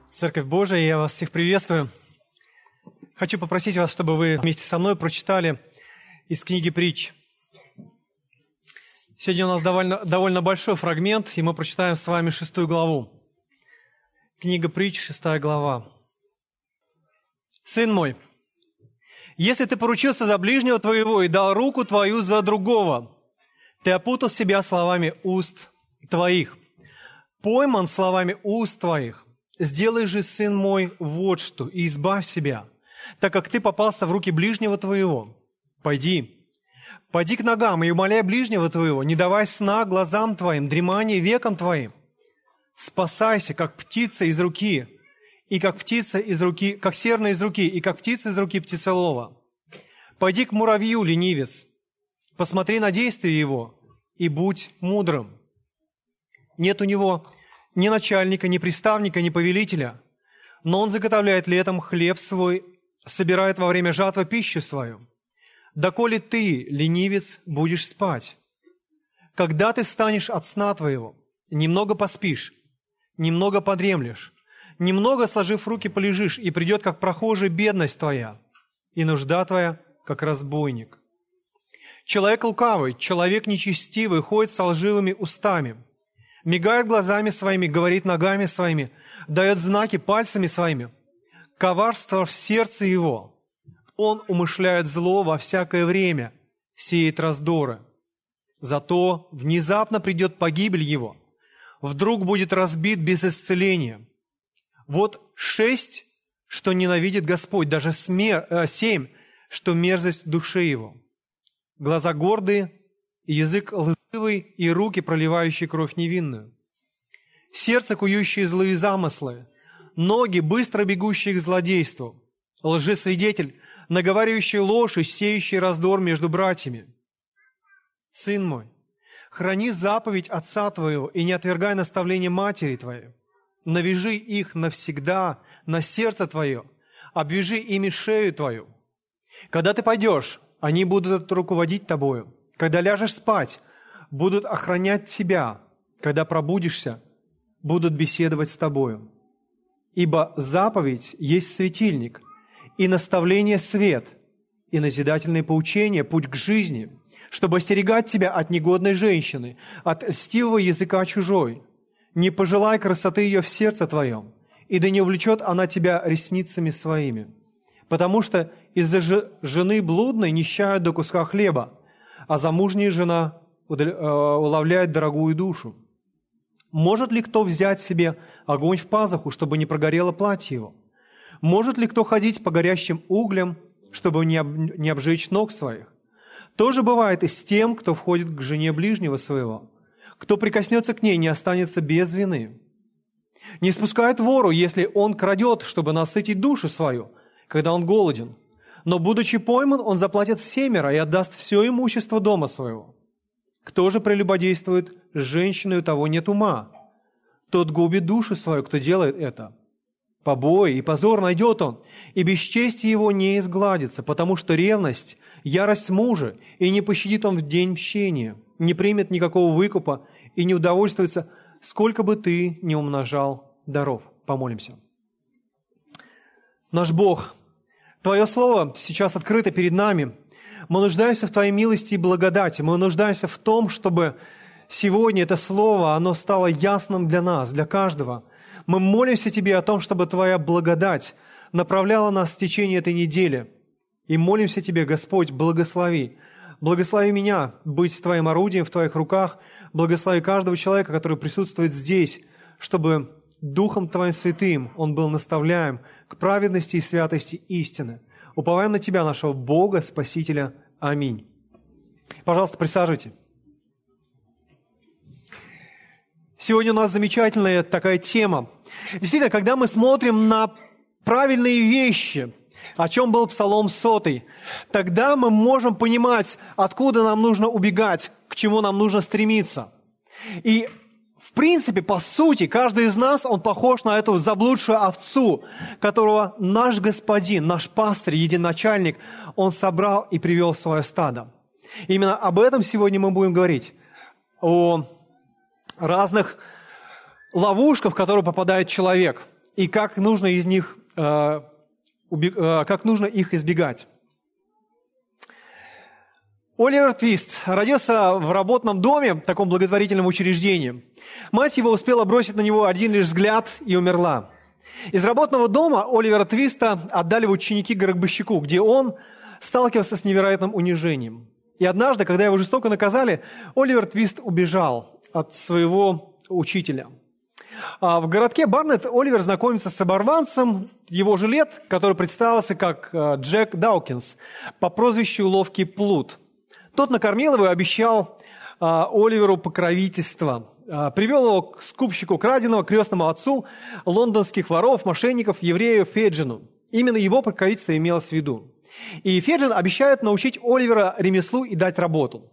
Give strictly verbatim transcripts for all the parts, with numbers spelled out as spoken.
Церковь Божия, я вас всех приветствую. Хочу попросить вас, чтобы вы вместе со мной прочитали из книги «Притч». Сегодня у нас довольно, довольно большой фрагмент, и мы прочитаем с вами шестую главу. Книга «Притч», шестая глава. «Сын мой, если ты поручился за ближнего твоего и дал руку твою за другого, ты опутал себя словами уст твоих, пойман словами уст твоих. Сделай же, сын мой, вот что, и избавь себя, так как ты попался в руки ближнего твоего. Пойди, пойди к ногам и умоляй ближнего твоего, не давай сна глазам твоим, дремания векам твоим. Спасайся, как птица из руки, и как птица из руки, как серна из руки, и как птица из руки птицелова. Пойди к муравью, ленивец, посмотри на действие его, и будь мудрым. Нет у него ни начальника, ни приставника, ни повелителя, но он заготовляет летом хлеб свой, собирает во время жатвы пищу свою. Доколе ты, ленивец, будешь спать? Когда ты встанешь от сна твоего, немного поспишь, немного подремлешь, немного, сложив руки, полежишь, и придет, как прохожий, бедность твоя, и нужда твоя, как разбойник. Человек лукавый, человек нечестивый, ходит со лживыми устами, мигает глазами своими, говорит ногами своими, дает знаки пальцами своими. Коварство в сердце его. Он умышляет зло во всякое время, сеет раздоры. Зато внезапно придет погибель его. Вдруг будет разбит без исцеления. Вот шесть, что ненавидит Господь, даже смер... э, семь, что мерзость души его. Глаза гордые, и язык лживый, и руки, проливающие кровь невинную. Сердце, кующее злые замыслы, ноги, быстро бегущие к злодейству, лжесвидетель, наговаривающий ложь и сеющий раздор между братьями. Сын мой, храни заповедь отца твоего и не отвергай наставление матери твоей. Навяжи их навсегда на сердце твое, обвяжи ими шею твою. Когда ты пойдешь, они будут руководить тобою. Когда ляжешь спать, будут охранять тебя. Когда пробудишься, будут беседовать с тобою. Ибо заповедь есть светильник, и наставление свет, и назидательное поучение путь к жизни, чтобы остерегать тебя от негодной женщины, от льстивого языка чужой. Не пожелай красоты ее в сердце твоем, и да не увлечет она тебя ресницами своими. Потому что из-за жены блудной нищают до куска хлеба, а замужняя жена уловляет дорогую душу. Может ли кто взять себе огонь в пазуху, чтобы не прогорело платье его? Может ли кто ходить по горящим углям, чтобы не, об, не обжечь ног своих? То же бывает и с тем, кто входит к жене ближнего своего. Кто прикоснется к ней, не останется без вины. Не спускает вору, если он крадет, чтобы насытить душу свою, когда он голоден. Но, будучи пойман, он заплатит всемеро и отдаст все имущество дома своего. Кто же прелюбодействует с женщиной, у того нет ума. Тот губит душу свою, кто делает это. Побои и позор найдет он, и бесчестие его не изгладится, потому что ревность, ярость мужа, и не пощадит он в день мщения, не примет никакого выкупа и не удовольствуется, сколько бы ты ни умножал даров. Помолимся. Наш Бог, Твое Слово сейчас открыто перед нами. Мы нуждаемся в Твоей милости и благодати. Мы нуждаемся в том, чтобы сегодня это Слово, оно стало ясным для нас, для каждого. Мы молимся Тебе о том, чтобы Твоя благодать направляла нас в течение этой недели. И молимся Тебе, Господь, благослови. Благослови меня быть Твоим орудием в Твоих руках. Благослови каждого человека, который присутствует здесь, чтобы Духом Твоим Святым он был наставляем к праведности и святости истины. Уповаем на Тебя, нашего Бога, Спасителя. Аминь. Пожалуйста, присаживайтесь. Сегодня у нас замечательная такая тема. Действительно, когда мы смотрим на правильные вещи, о чем был Псалом сотый, тогда мы можем понимать, откуда нам нужно убегать, к чему нам нужно стремиться. И в принципе, по сути, каждый из нас, он похож на эту заблудшую овцу, которого наш господин, наш пастырь, единоначальник, он собрал и привел в свое стадо. Именно об этом сегодня мы будем говорить. О разных ловушках, в которые попадает человек. и как нужно из них, э, убег... э, как нужно их избегать. Оливер Твист родился в работном доме, в таком благотворительном учреждении. Мать его успела бросить на него один лишь взгляд и умерла. Из работного дома Оливера Твиста отдали в ученики к гробовщику, где он сталкивался с невероятным унижением. И однажды, когда его жестоко наказали, Оливер Твист убежал от своего учителя. А в городке Барнетт Оливер знакомится с оборванцем его же лет, который представился как Джек Даукинс по прозвищу «Ловкий плут». Тот накормил его и обещал а, Оливеру покровительство. А, привел его к скупщику краденого, крестному отцу лондонских воров, мошенников, еврею Феджину. Именно его покровительство имелось в виду. И Феджин обещает научить Оливера ремеслу и дать работу.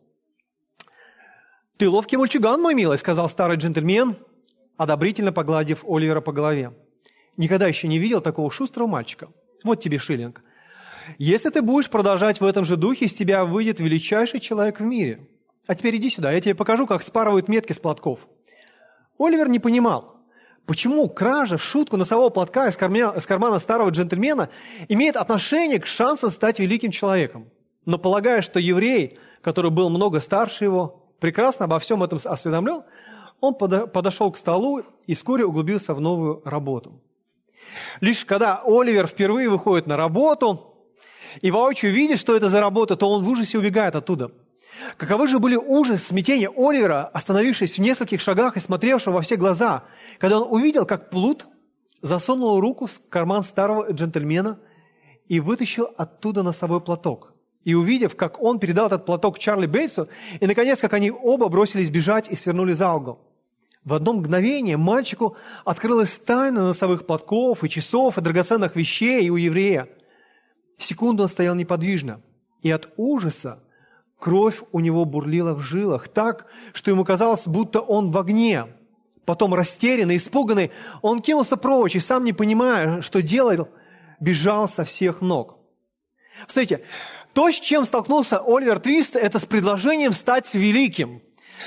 «Ты ловкий мальчуган, мой милый», — сказал старый джентльмен, одобрительно погладив Оливера по голове. «Никогда еще не видел такого шустрого мальчика. Вот тебе шиллинг. Если ты будешь продолжать в этом же духе, из тебя выйдет величайший человек в мире. А теперь иди сюда, я тебе покажу, как спарывают метки с платков». Оливер не понимал, почему кража в шутку носового платка из кармана, из кармана старого джентльмена имеет отношение к шансам стать великим человеком. Но полагая, что еврей, который был много старше его, прекрасно обо всем этом осведомлен, он подошел к столу и вскоре углубился в новую работу. Лишь когда Оливер впервые выходит на работу и воочию видит, что это за работа, то он в ужасе убегает оттуда. Каковы же были ужас, смятение Оливера, остановившись в нескольких шагах и смотревшего во все глаза, когда он увидел, как плут засунул руку в карман старого джентльмена и вытащил оттуда носовой платок. И увидев, как он передал этот платок Чарли Бейтсу, и, наконец, как они оба бросились бежать и свернули за угол. В одно мгновение мальчику открылась тайна носовых платков и часов, и драгоценных вещей и у еврея. Секунду он стоял неподвижно, и от ужаса кровь у него бурлила в жилах так, что ему казалось, будто он в огне. Потом, растерянный, испуганный, он кинулся прочь и, сам не понимая, что делал, бежал со всех ног. Смотрите, то, с чем столкнулся Оливер Твист, это с предложением стать великим,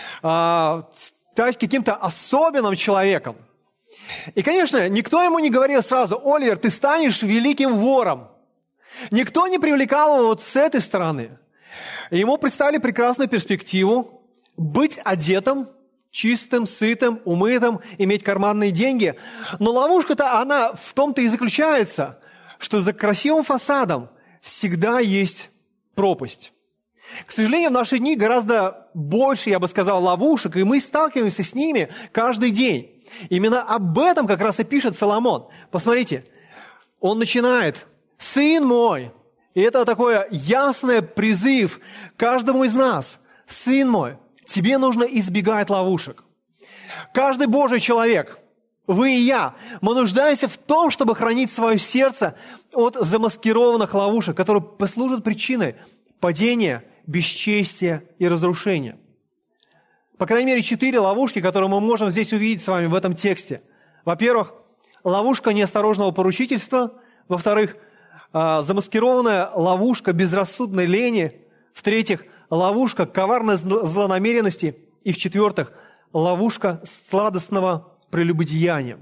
стать каким-то особенным человеком. И, конечно, никто ему не говорил сразу: «Оливер, ты станешь великим вором». Никто не привлекал его вот с этой стороны. Ему представили прекрасную перспективу быть одетым, чистым, сытым, умытым, иметь карманные деньги. Но ловушка-то, она в том-то и заключается, что за красивым фасадом всегда есть пропасть. К сожалению, в наши дни гораздо больше, я бы сказал, ловушек, и мы сталкиваемся с ними каждый день. Именно об этом как раз и пишет Соломон. Посмотрите, он начинает: «Сын мой», и это такой ясный призыв каждому из нас: «Сын мой, тебе нужно избегать ловушек». Каждый Божий человек, вы и я, мы нуждаемся в том, чтобы хранить свое сердце от замаскированных ловушек, которые послужат причиной падения, бесчестия и разрушения. По крайней мере, четыре ловушки, которые мы можем здесь увидеть с вами в этом тексте. Во-первых, ловушка неосторожного поручительства. Во-вторых, замаскированная ловушка безрассудной лени. В-третьих, ловушка коварной злонамеренности. И в-четвертых, ловушка сладостного прелюбодеяния.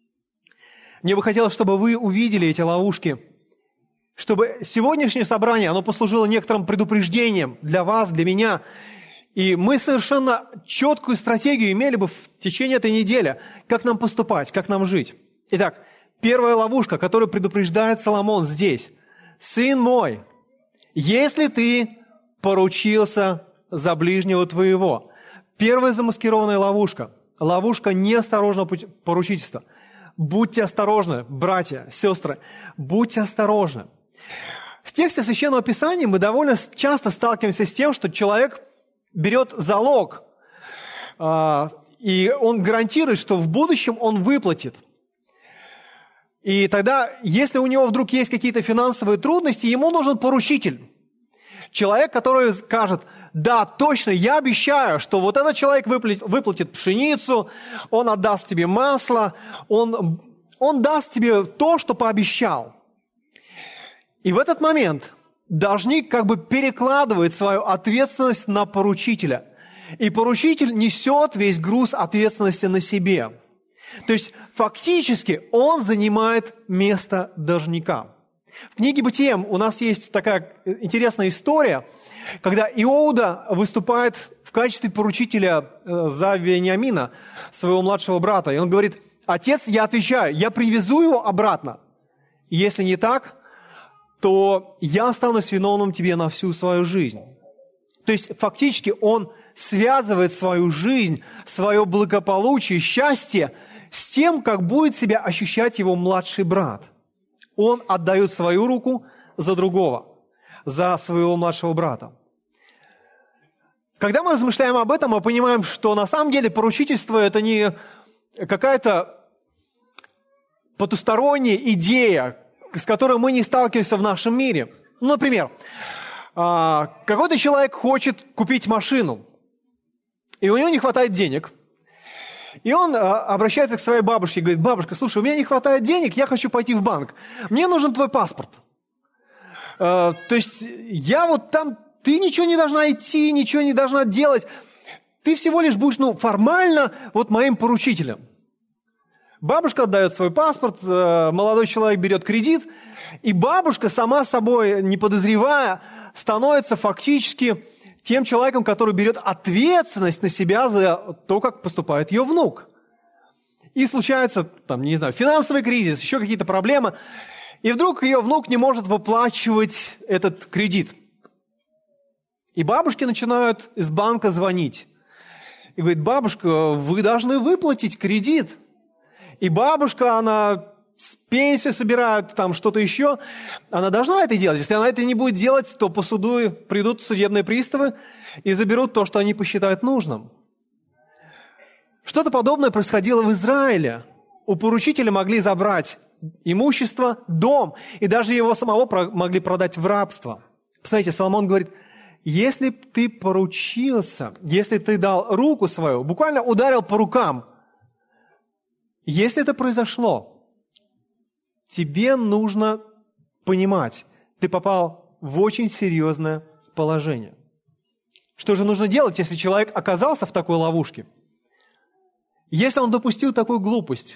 Мне бы хотелось, чтобы вы увидели эти ловушки, чтобы сегодняшнее собрание, оно послужило некоторым предупреждением для вас, для меня. И мы совершенно четкую стратегию имели бы в течение этой недели, как нам поступать, как нам жить. Итак, первая ловушка, которую предупреждает Соломон здесь. «Сын мой, если ты поручился за ближнего твоего». Первая замаскированная ловушка. Ловушка неосторожного поручительства. Будьте осторожны, братья, сестры, будьте осторожны. В тексте Священного Писания мы довольно часто сталкиваемся с тем, что человек берет залог, и он гарантирует, что в будущем он выплатит. И тогда, если у него вдруг есть какие-то финансовые трудности, ему нужен поручитель. Человек, который скажет: да, точно, я обещаю, что вот этот человек выплатит, выплатит пшеницу, он отдаст тебе масло, он, он даст тебе то, что пообещал. И в этот момент должник как бы перекладывает свою ответственность на поручителя. И поручитель несет весь груз ответственности на себе. То есть фактически он занимает место должника. В книге «Бытие» у нас есть такая интересная история, когда Иуда выступает в качестве поручителя за Вениамина, своего младшего брата. И он говорит: «Отец, я отвечаю, я привезу его обратно. И если не так, то я останусь виновным тебе на всю свою жизнь». То есть фактически он связывает свою жизнь, свое благополучие, счастье с тем, как будет себя ощущать его младший брат. Он отдает свою руку за другого, за своего младшего брата. Когда мы размышляем об этом, мы понимаем, что на самом деле поручительство – это не какая-то потусторонняя идея, с которой мы не сталкиваемся в нашем мире. Ну, например, какой-то человек хочет купить машину, и у него не хватает денег. И он обращается к своей бабушке и говорит: «Бабушка, слушай, у меня не хватает денег, я хочу пойти в банк. Мне нужен твой паспорт. То есть я вот там, ты ничего не должна идти, ничего не должна делать. Ты всего лишь будешь, ну, формально вот моим поручителем». Бабушка отдает свой паспорт, молодой человек берет кредит, и бабушка, сама собой не подозревая, становится фактически тем человеком, который берет ответственность на себя за то, как поступает ее внук. И случается, там, не знаю, финансовый кризис, еще какие-то проблемы, и вдруг ее внук не может выплачивать этот кредит. И бабушки начинают из банка звонить. И говорит: «Бабушка, вы должны выплатить кредит». И бабушка, она с пенсию собирает, там что-то еще, она должна это делать. Если она это не будет делать, то по суду придут судебные приставы и заберут то, что они посчитают нужным. Что-то подобное происходило в Израиле. У поручителя могли забрать имущество, дом, и даже его самого могли продать в рабство. Посмотрите, Соломон говорит: если ты поручился, если ты дал руку свою, буквально ударил по рукам, если это произошло, тебе нужно понимать, ты попал в очень серьезное положение. Что же нужно делать, если человек оказался в такой ловушке? Если он допустил такую глупость,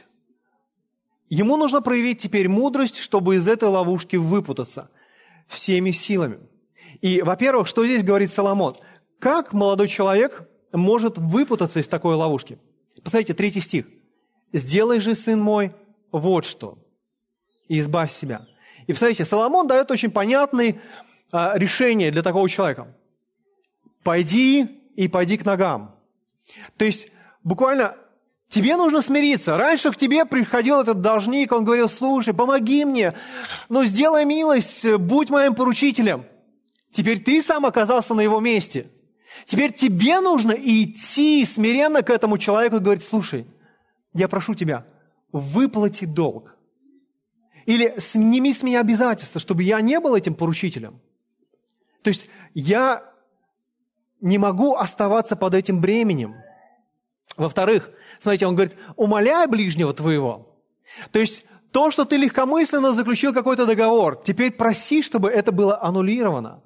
ему нужно проявить теперь мудрость, чтобы из этой ловушки выпутаться всеми силами. И, во-первых, что здесь говорит Соломон? Как молодой человек может выпутаться из такой ловушки? Посмотрите, третий стих. «Сделай же, сын мой, вот что, и избавь себя». И, посмотрите, Соломон дает очень понятное а, решение для такого человека. «Пойди и пойди к ногам». То есть, буквально, тебе нужно смириться. Раньше к тебе приходил этот должник, он говорил: «Слушай, помоги мне, ну, сделай милость, будь моим поручителем». Теперь ты сам оказался на его месте. Теперь тебе нужно идти смиренно к этому человеку и говорить: «Слушай, я прошу тебя, выплати долг. Или сними с меня обязательства, чтобы я не был этим поручителем». То есть я не могу оставаться под этим бременем. Во-вторых, смотрите, он говорит: «Умоляй ближнего твоего». То есть то, что ты легкомысленно заключил какой-то договор, теперь проси, чтобы это было аннулировано.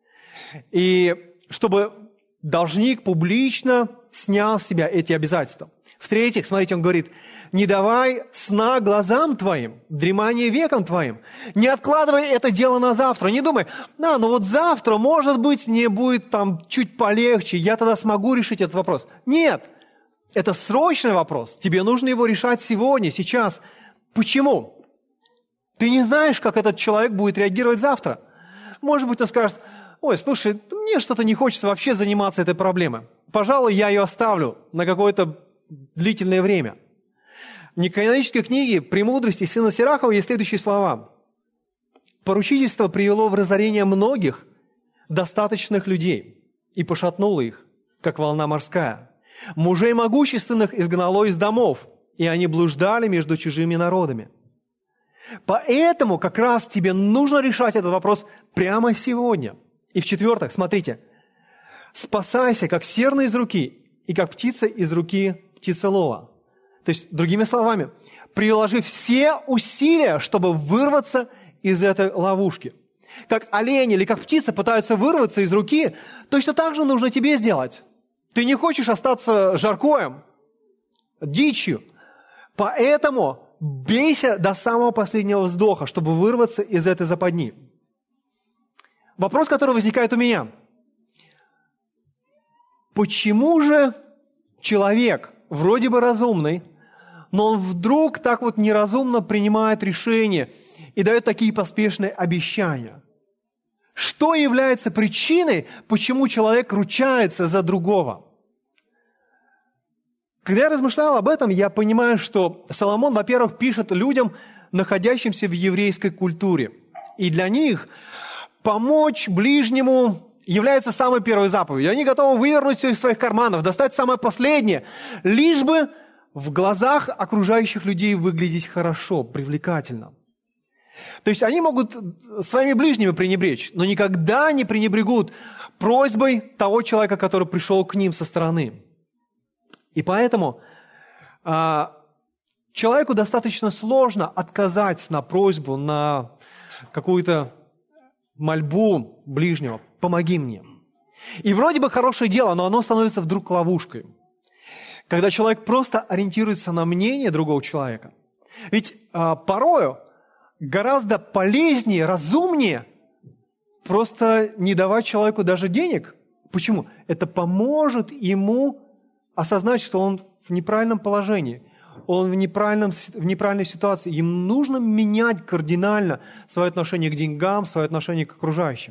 И чтобы должник публично снял с себя эти обязательства. В-третьих, смотрите, он говорит: «Не давай сна глазам твоим, дремания векам твоим». Не откладывай это дело на завтра. Не думай: «А, ну вот завтра, может быть, мне будет там чуть полегче, я тогда смогу решить этот вопрос». Нет, это срочный вопрос. Тебе нужно его решать сегодня, сейчас. Почему? Ты не знаешь, как этот человек будет реагировать завтра. Может быть, он скажет: «Ой, слушай, мне что-то не хочется вообще заниматься этой проблемой. Пожалуй, я ее оставлю на какое-то длительное время». В неканонической книге «Премудрости» сына Сирахова есть следующие слова. «Поручительство привело в разорение многих достаточных людей и пошатнуло их, как волна морская. Мужей могущественных изгнало из домов, и они блуждали между чужими народами». Поэтому как раз тебе нужно решать этот вопрос прямо сегодня. И в-четвертых, смотрите, «Спасайся, как серна из руки, и как птица из руки птицелова». То есть, другими словами, приложи все усилия, чтобы вырваться из этой ловушки. Как олень или как птица пытаются вырваться из руки, точно так же нужно тебе сделать. Ты не хочешь остаться жаркоем, дичью. Поэтому бейся до самого последнего вздоха, чтобы вырваться из этой западни. Вопрос, который возникает у меня. Почему же человек, вроде бы разумный, но он вдруг так вот неразумно принимает решения и дает такие поспешные обещания? Что является причиной, почему человек ручается за другого? Когда я размышлял об этом, я понимаю, что Соломон, во-первых, пишет людям, находящимся в еврейской культуре. И для них помочь ближнему является самой первой заповедью. Они готовы вывернуть все из своих карманов, достать самое последнее, лишь бы в глазах окружающих людей выглядеть хорошо, привлекательно. То есть они могут своими ближними пренебречь, но никогда не пренебрегут просьбой того человека, который пришел к ним со стороны. И поэтому а, человеку достаточно сложно отказать на просьбу, на какую-то мольбу ближнего: «Помоги мне». И вроде бы хорошее дело, но оно становится вдруг ловушкой, когда человек просто ориентируется на мнение другого человека. Ведь а, порою гораздо полезнее, разумнее просто не давать человеку даже денег. Почему? Это поможет ему осознать, что он в неправильном положении, он в, неправильном, в неправильной ситуации. Им нужно менять кардинально свое отношение к деньгам, свое отношение к окружающим.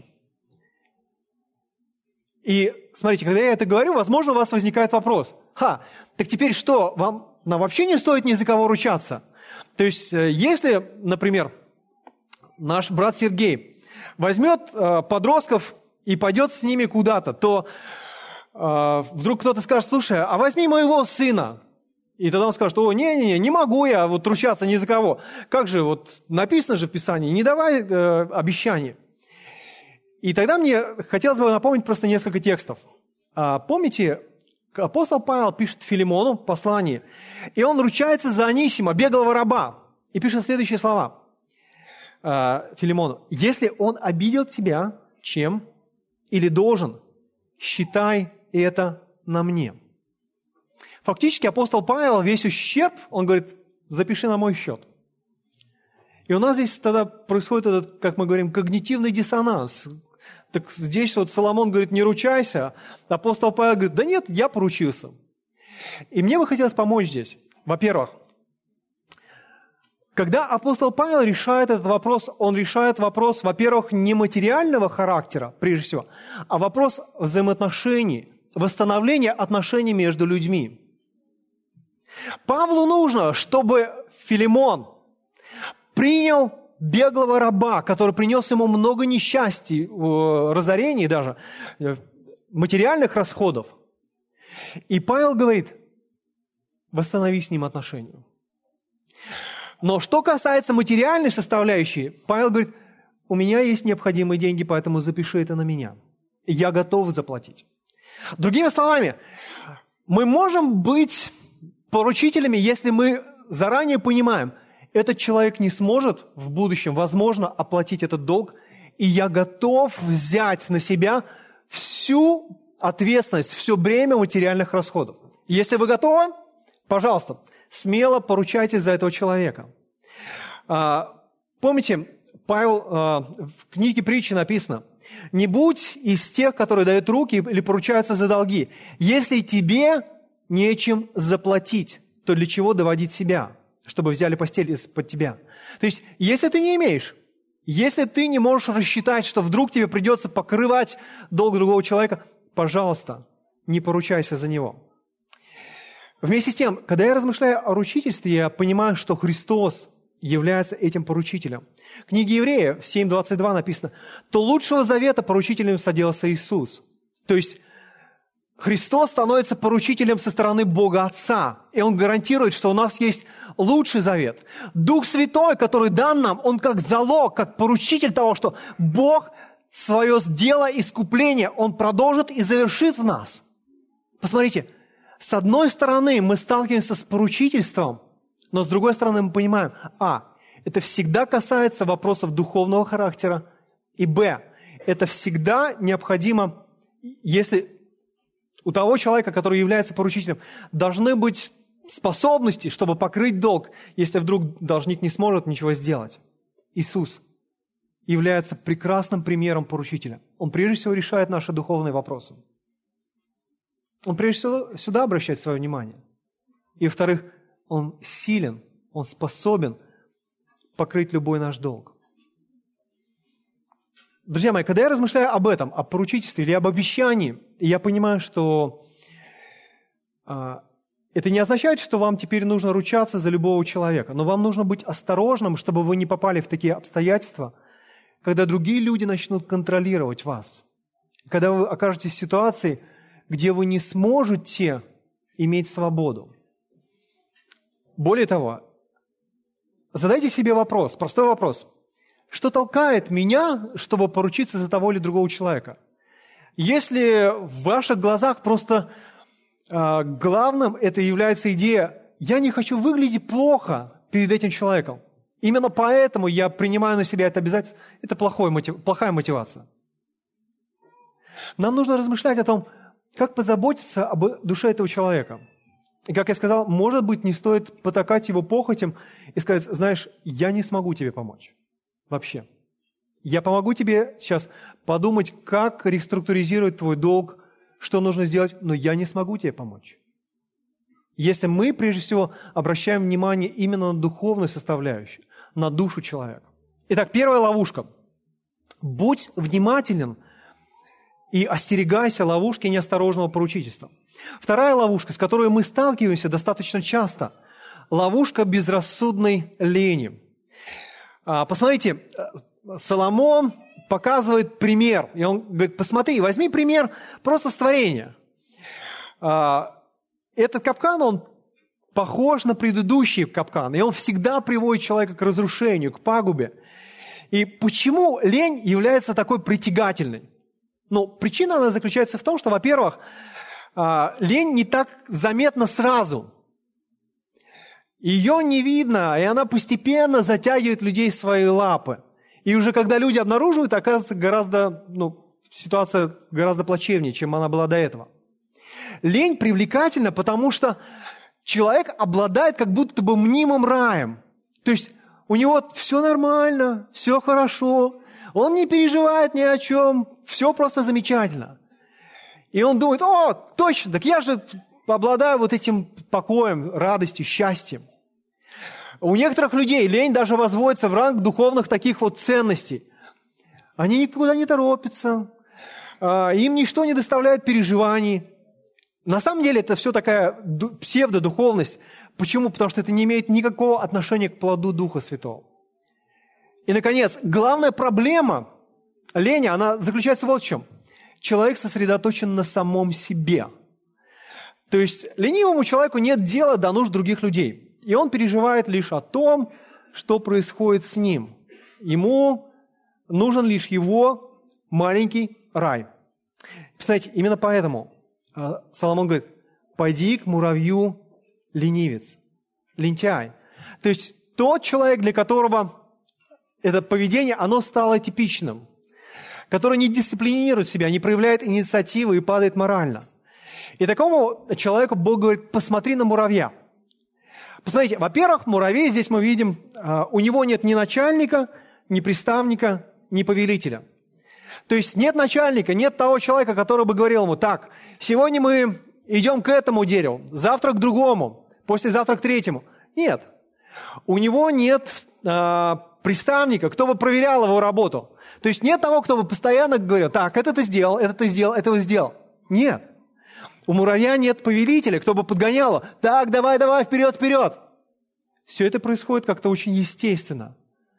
И смотрите, когда я это говорю, возможно, у вас возникает вопрос. Ха, так теперь что, вам нам вообще не стоит ни за кого ручаться? То есть, если, например, наш брат Сергей возьмет э, подростков и пойдет с ними куда-то, то э, вдруг кто-то скажет: слушай, а возьми моего сына. И тогда он скажет: о, не-не-не, не могу я вот ручаться ни за кого. Как же, вот написано же в Писании, не давай э, обещаний. И тогда мне хотелось бы напомнить просто несколько текстов. А, помните, апостол Павел пишет Филимону послание, и он ручается за Анисима, беглого раба, и пишет следующие слова а, Филимону: «Если он обидел тебя чем или должен, считай это на мне». Фактически апостол Павел весь ущерб, он говорит: запиши на мой счет. И у нас здесь тогда происходит этот, как мы говорим, когнитивный диссонанс. Так здесь вот Соломон говорит: не ручайся. Апостол Павел говорит: да нет, я поручился. И мне бы хотелось помочь здесь. Во-первых, когда апостол Павел решает этот вопрос, он решает вопрос, во-первых, не материального характера, прежде всего, а вопрос взаимоотношений, восстановления отношений между людьми. Павлу нужно, чтобы Филимон принял беглого раба, который принес ему много несчастий, разорений даже, материальных расходов. И Павел говорит: восстанови с ним отношения. Но что касается материальной составляющей, Павел говорит: у меня есть необходимые деньги, поэтому запиши это на меня. И я готов заплатить. Другими словами, мы можем быть поручителями, если мы заранее понимаем, этот человек не сможет в будущем, возможно, оплатить этот долг, и я готов взять на себя всю ответственность, все бремя материальных расходов. Если вы готовы, пожалуйста, смело поручайтесь за этого человека. Помните, Павел в книге притчи написано: «Не будь из тех, которые дают руки или поручаются за долги. Если тебе нечем заплатить, то для чего доводить себя, чтобы взяли постель из-под тебя?» То есть, если ты не имеешь, если ты не можешь рассчитать, что вдруг тебе придется покрывать долг другого человека, пожалуйста, не поручайся за него. Вместе с тем, когда я размышляю о ручительстве, я понимаю, что Христос является этим поручителем. В книге Евреев семь двадцать два написано: «То лучшего завета поручителем соделался Иисус». То есть, Христос становится поручителем со стороны Бога Отца, и Он гарантирует, что у нас есть лучший завет. Дух Святой, который дан нам, Он как залог, как поручитель того, что Бог свое дело искупления, Он продолжит и завершит в нас. Посмотрите, с одной стороны мы сталкиваемся с поручительством, но с другой стороны мы понимаем: а, это всегда касается вопросов духовного характера, и б, это всегда необходимо, если у того человека, который является поручителем, должны быть способностей, чтобы покрыть долг, если вдруг должник не сможет ничего сделать. Иисус является прекрасным примером поручителя. Он прежде всего решает наши духовные вопросы. Он прежде всего сюда обращает свое внимание. И, во-вторых, Он силен, Он способен покрыть любой наш долг. Друзья мои, когда я размышляю об этом, о поручительстве или об обещании, я понимаю, что а, это не означает, что вам теперь нужно ручаться за любого человека, но вам нужно быть осторожным, чтобы вы не попали в такие обстоятельства, когда другие люди начнут контролировать вас, когда вы окажетесь в ситуации, где вы не сможете иметь свободу. Более того, задайте себе вопрос, простой вопрос. Что толкает меня, чтобы поручиться за того или другого человека? Если в ваших глазах просто э, главным это является идея «я не хочу выглядеть плохо перед этим человеком», именно поэтому я принимаю на себя это обязательство, это плохой мотив, плохая мотивация. Нам нужно размышлять о том, как позаботиться об душе этого человека. И, как я сказал, может быть, не стоит потакать его похотям и сказать, знаешь, я не смогу тебе помочь. Вообще. Я помогу тебе сейчас подумать, как реструктуризировать твой долг, что нужно сделать, но я не смогу тебе помочь. Если мы, прежде всего, обращаем внимание именно на духовную составляющую, на душу человека. Итак, первая ловушка. Будь внимателен и остерегайся ловушки неосторожного поручительства. Вторая ловушка, с которой мы сталкиваемся достаточно часто, ловушка безрассудной лени. Посмотрите, Соломон показывает пример, и он говорит, посмотри, возьми пример просто с творения. Этот капкан, он похож на предыдущий капкан, и он всегда приводит человека к разрушению, к пагубе. И почему лень является такой притягательной? Ну, причина она заключается в том, что, во-первых, лень не так заметна сразу. Ее не видно, и она постепенно затягивает людей в свои лапы. И уже когда люди обнаруживают, оказывается гораздо, ну, ситуация гораздо плачевнее, чем она была до этого. Лень привлекательна, потому что человек обладает как будто бы мнимым раем. То есть у него все нормально, все хорошо, он не переживает ни о чем, все просто замечательно. И он думает, о, точно, так я же обладаю вот этим покоем, радостью, счастьем. У некоторых людей лень даже возводится в ранг духовных таких вот ценностей. Они никуда не торопятся, им ничто не доставляет переживаний. На самом деле это все такая псевдодуховность. Почему? Потому что это не имеет никакого отношения к плоду Духа Святого. И, наконец, главная проблема лени, она заключается вот в чем. Человек сосредоточен на самом себе. То есть ленивому человеку нет дела до нужд других людей. И он переживает лишь о том, что происходит с ним. Ему нужен лишь его маленький рай. Представляете, именно поэтому Соломон говорит, пойди к муравью ленивец, лентяй. То есть тот человек, для которого это поведение, оно стало типичным, который не дисциплинирует себя, не проявляет инициативы и падает морально. И такому человеку Бог говорит, посмотри на муравья. Посмотрите, во-первых, муравей здесь мы видим, у него нет ни начальника, ни приставника, ни повелителя. То есть нет начальника, нет того человека, который бы говорил ему, так, сегодня мы идем к этому дереву, завтра к другому, послезавтра к третьему. Нет. У него нет а, приставника, кто бы проверял его работу. То есть нет того, кто бы постоянно говорил, так, это ты сделал, это ты сделал, это ты сделал. Нет. У муравья нет повелителя, кто бы подгонял его. Так, давай, давай, вперед, вперед. Все это происходит как-то очень естественно.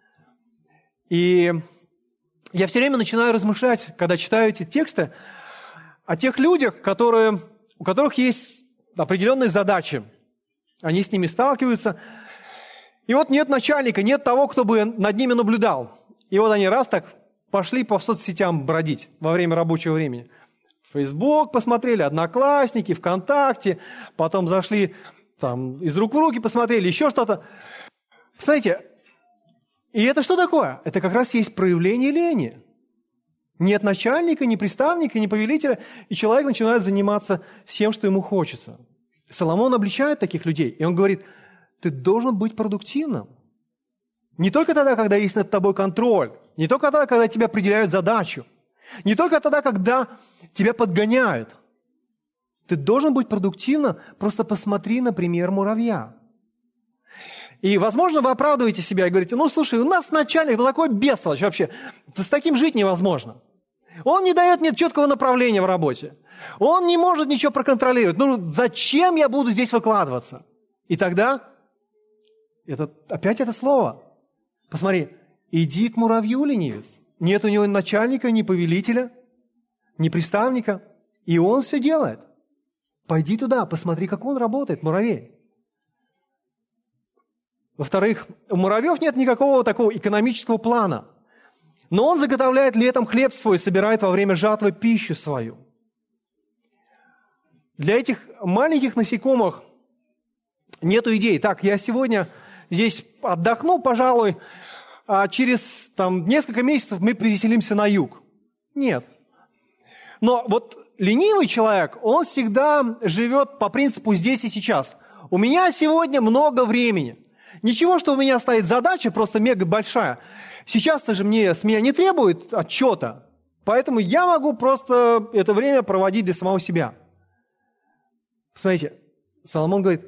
И я все время начинаю размышлять, когда читаю эти тексты, о тех людях, которые, у которых есть определенные задачи. Они с ними сталкиваются. И вот нет начальника, нет того, кто бы над ними наблюдал. И вот они раз так пошли по соцсетям бродить во время рабочего времени. Фейсбук посмотрели, Одноклассники, ВКонтакте, потом зашли там из рук в руки, посмотрели еще что-то. Смотрите, и это что такое? Это как раз есть проявление лени. Нет начальника, ни приставника, ни повелителя, и человек начинает заниматься всем, что ему хочется. Соломон обличает таких людей, и он говорит, ты должен быть продуктивным. Не только тогда, когда есть над тобой контроль, не только тогда, когда тебе определяют задачу, не только тогда, когда тебя подгоняют. Ты должен быть продуктивным, просто посмотри на пример муравья. И, возможно, вы оправдываете себя и говорите, ну, слушай, у нас начальник, ну, такой бестолочь вообще, с таким жить невозможно. Он не дает мне четкого направления в работе. Он не может ничего проконтролировать. Ну, зачем я буду здесь выкладываться? И тогда, это, опять это слово. Посмотри, иди к муравью, ленивец. Нет у него ни начальника, ни повелителя, ни приставника. И он все делает. Пойди туда, посмотри, как он работает, муравей. Во-вторых, у муравьев нет никакого такого экономического плана. Но он заготовляет летом хлеб свой, собирает во время жатвы пищу свою. Для этих маленьких насекомых нету идей. Так, я сегодня здесь отдохну, пожалуй, а через там, несколько месяцев мы переселимся на юг. Нет. Но вот ленивый человек, он всегда живет по принципу «здесь и сейчас». У меня сегодня много времени. Ничего, что у меня стоит задача, просто мега большая. Сейчас-то же мне с меня не требует отчета, поэтому я могу просто это время проводить для самого себя. Смотрите, Соломон говорит,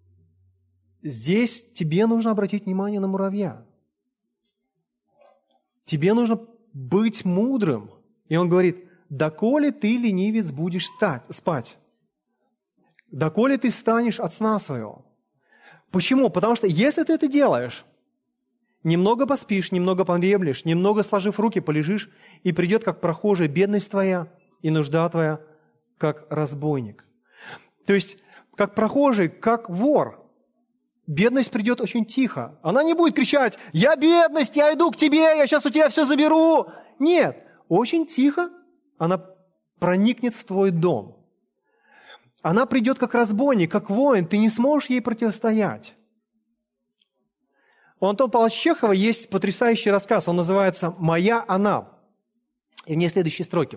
здесь тебе нужно обратить внимание на муравья. Тебе нужно быть мудрым. И он говорит, доколе ты, ленивец, будешь стать, спать? Доколе ты встанешь от сна своего? Почему? Потому что если ты это делаешь, немного поспишь, немного подремлешь, немного сложив руки, полежишь, и придет, как прохожая, бедность твоя и нужда твоя, как разбойник. То есть, как прохожий, как вор. Бедность придет очень тихо. Она не будет кричать, я бедность, я иду к тебе, я сейчас у тебя все заберу. Нет, очень тихо она проникнет в твой дом. Она придет как разбойник, как воин, ты не сможешь ей противостоять. У Антона Павловича Чехова есть потрясающий рассказ, он называется «Моя она». И в ней следующие строки.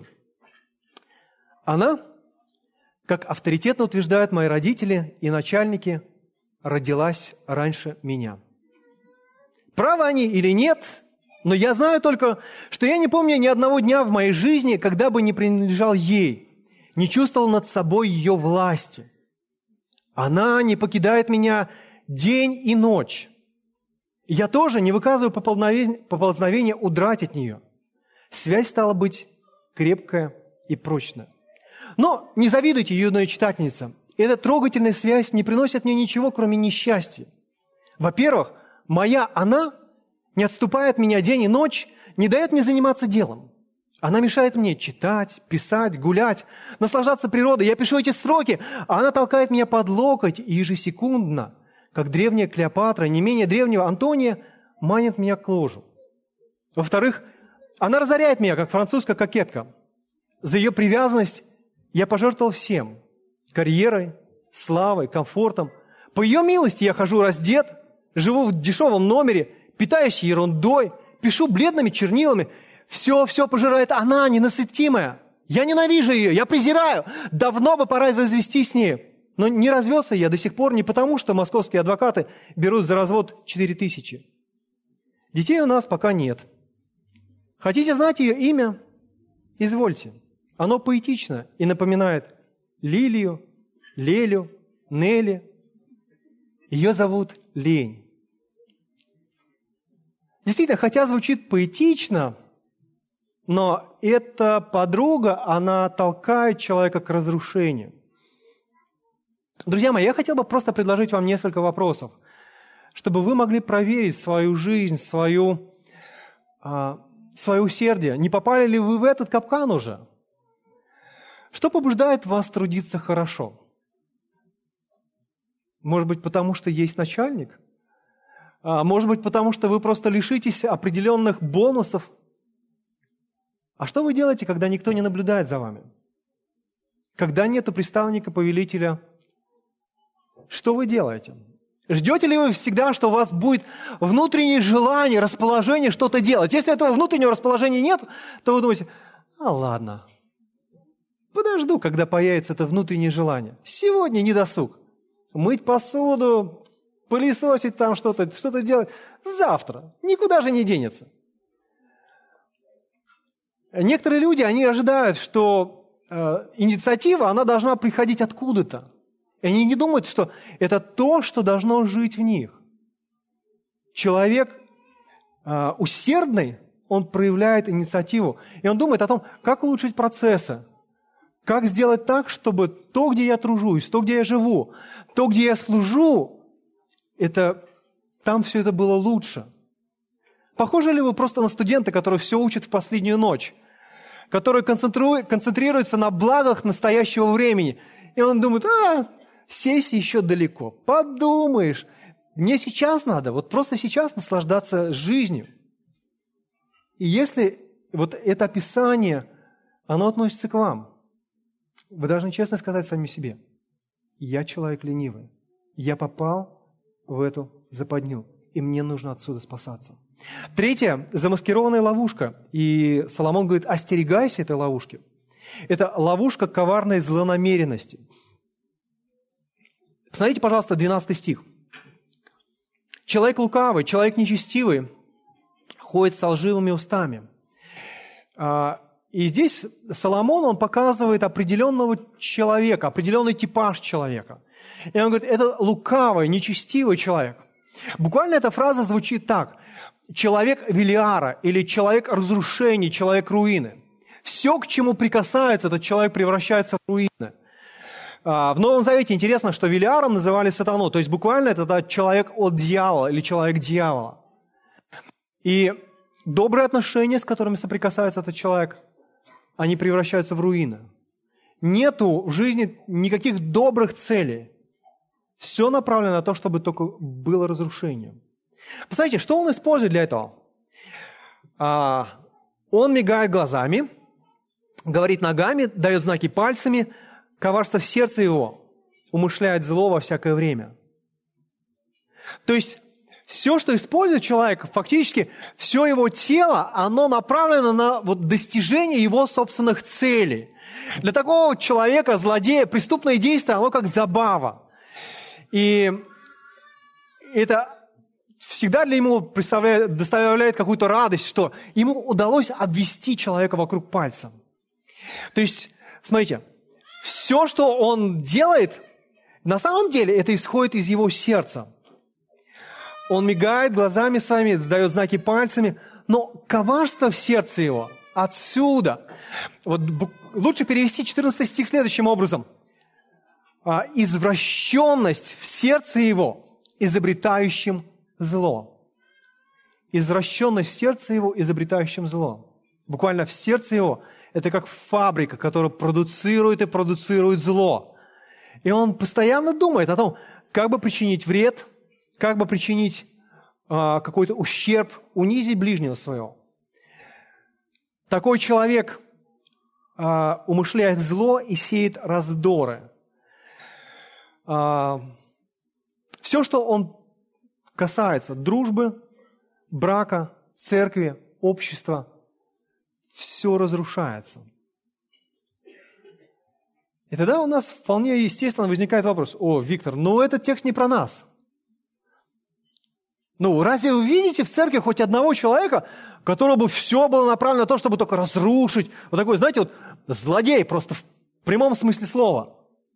Она, как авторитетно утверждают мои родители и начальники, родилась раньше меня. Правы они или нет, но я знаю только, что я не помню ни одного дня в моей жизни, когда бы не принадлежал ей, не чувствовал над собой ее власти. Она не покидает меня день и ночь. И я тоже не выказываю поползновения удрать от нее. Связь стала быть крепкая и прочная. Но не завидуйте, юная читательница. Эта трогательная связь не приносит мне ничего, кроме несчастья. Во-первых, моя она не отступает от меня день и ночь, не дает мне заниматься делом. Она мешает мне читать, писать, гулять, наслаждаться природой. Я пишу эти строки, а она толкает меня под локоть и ежесекундно, как древняя Клеопатра, не менее древнего Антония, манит меня к ложу. Во-вторых, она разоряет меня, как французская кокетка. За ее привязанность я пожертвовал всем. Карьерой, славой, комфортом. По ее милости я хожу раздет, живу в дешевом номере, питаюсь ерундой, пишу бледными чернилами. Все, все пожирает она, ненасытимая. Я ненавижу ее, я презираю. Давно бы пора развестись с ней. Но не развелся я до сих пор не потому, что московские адвокаты берут за развод четыре тысячи. Детей у нас пока нет. Хотите знать ее имя? Извольте. Оно поэтично и напоминает Лилию, Лелю, Нелли. Ее зовут Лень. Действительно, хотя звучит поэтично, но эта подруга, она толкает человека к разрушению. Друзья мои, я хотел бы просто предложить вам несколько вопросов, чтобы вы могли проверить свою жизнь, свою, а, свое усердие. Не попали ли вы в этот капкан уже? Что побуждает вас трудиться хорошо? Может быть, потому что есть начальник? А может быть, потому что вы просто лишитесь определенных бонусов? А что вы делаете, когда никто не наблюдает за вами? Когда нету приставника, повелителя? Что вы делаете? Ждете ли вы всегда, что у вас будет внутреннее желание, расположение что-то делать? Если этого внутреннего расположения нет, то вы думаете, а ладно, подожду, когда появится это внутреннее желание. Сегодня не досуг. мыть посуду, пылесосить там что-то, что-то делать завтра. Никуда же не денется. Некоторые люди, они ожидают, что э, инициатива, она должна приходить откуда-то. И они не думают, что это то, что должно жить в них. Человек э, усердный, он проявляет инициативу. И он думает о том, как улучшить процессы, как сделать так, чтобы то, где я тружусь, то, где я живу, то, где я служу, это, там все это было лучше. Похожи ли вы просто на студента, который все учит в последнюю ночь, который концентрируется на благах настоящего времени, и он думает, а, сессия еще далеко, подумаешь, мне сейчас надо, вот просто сейчас наслаждаться жизнью. И если вот это описание, оно относится к вам, вы должны честно сказать сами себе, я человек ленивый, я попал в эту западню, и мне нужно отсюда спасаться. Третье – замаскированная ловушка. И Соломон говорит, остерегайся этой ловушки. Это ловушка коварной злонамеренности. Посмотрите, пожалуйста, двенадцатый стих. «Человек лукавый, человек нечестивый ходит со лживыми устами». И здесь Соломон, он показывает определенного человека, определенный типаж человека. И он говорит, это лукавый, нечестивый человек. Буквально эта фраза звучит так. Человек Велиара или человек разрушений, человек руины. Все, к чему прикасается, этот человек превращается в руины. В Новом Завете интересно, что Велиаром называли сатану. То есть буквально это человек от дьявола или человек дьявола. И добрые отношения, с которыми соприкасается этот человек, они превращаются в руины. Нету в жизни никаких добрых целей. Все направлено на то, чтобы только было разрушение. Посмотрите, что он использует для этого? А, он мигает глазами, говорит ногами, дает знаки пальцами, коварство в сердце его, умышляет зло во всякое время. То есть все, что использует человек, фактически все его тело, оно направлено на вот достижение его собственных целей. Для такого человека, злодея, преступное действие, оно как забава. И это всегда для него представляет, доставляет какую-то радость, что ему удалось обвести человека вокруг пальца. То есть, смотрите, все, что он делает, на самом деле это исходит из его сердца. Он мигает глазами своими, дает знаки пальцами, но коварство в сердце его отсюда. Вот лучше перевести четырнадцатый стих следующим образом. Извращенность в сердце его, изобретающим зло. Извращенность в сердце его, изобретающим зло. Буквально в сердце его это как фабрика, которая продуцирует и продуцирует зло. И он постоянно думает о том, как бы причинить вред, как бы причинить а, какой-то ущерб, унизить ближнего своего. Такой человек а, умышляет зло и сеет раздоры. А, все, что он касается дружбы, брака, церкви, общества, все разрушается. И тогда у нас вполне естественно возникает вопрос: о, Виктор, ну этот текст не про нас. Ну, разве вы видите в церкви хоть одного человека, которого бы все было направлено на то, чтобы только разрушить? Вот такой, знаете, вот злодей просто в прямом смысле слова.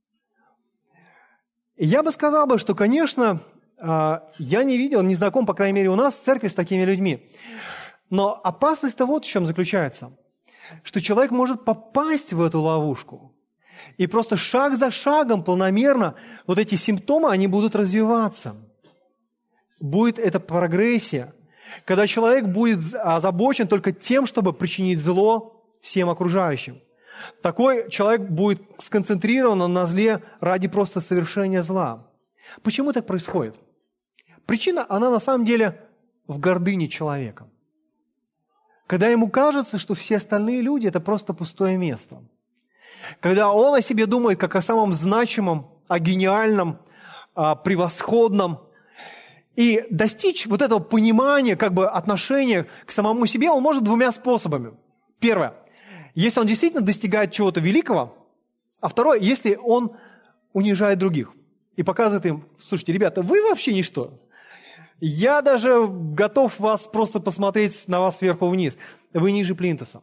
И я бы сказал бы, что, конечно, я не видел, не знаком, по крайней мере, у нас в церкви с такими людьми. Но опасность-то вот в чем заключается, что человек может попасть в эту ловушку. И просто шаг за шагом, планомерно, вот эти симптомы, они будут развиваться. Будет эта прогрессия, когда человек будет озабочен только тем, чтобы причинить зло всем окружающим. Такой человек будет сконцентрирован на зле ради просто совершения зла. Почему так происходит? Причина, она на самом деле в гордыне человека. Когда ему кажется, что все остальные люди – это просто пустое место. Когда он о себе думает как о самом значимом, о гениальном, о превосходном. И достичь вот этого понимания, как бы отношения к самому себе он может двумя способами. Первое – если он действительно достигает чего-то великого, а второе – если он унижает других. и показывает им: слушайте, ребята, вы вообще ничто. Я даже готов вас просто посмотреть на вас сверху вниз. Вы ниже плинтуса.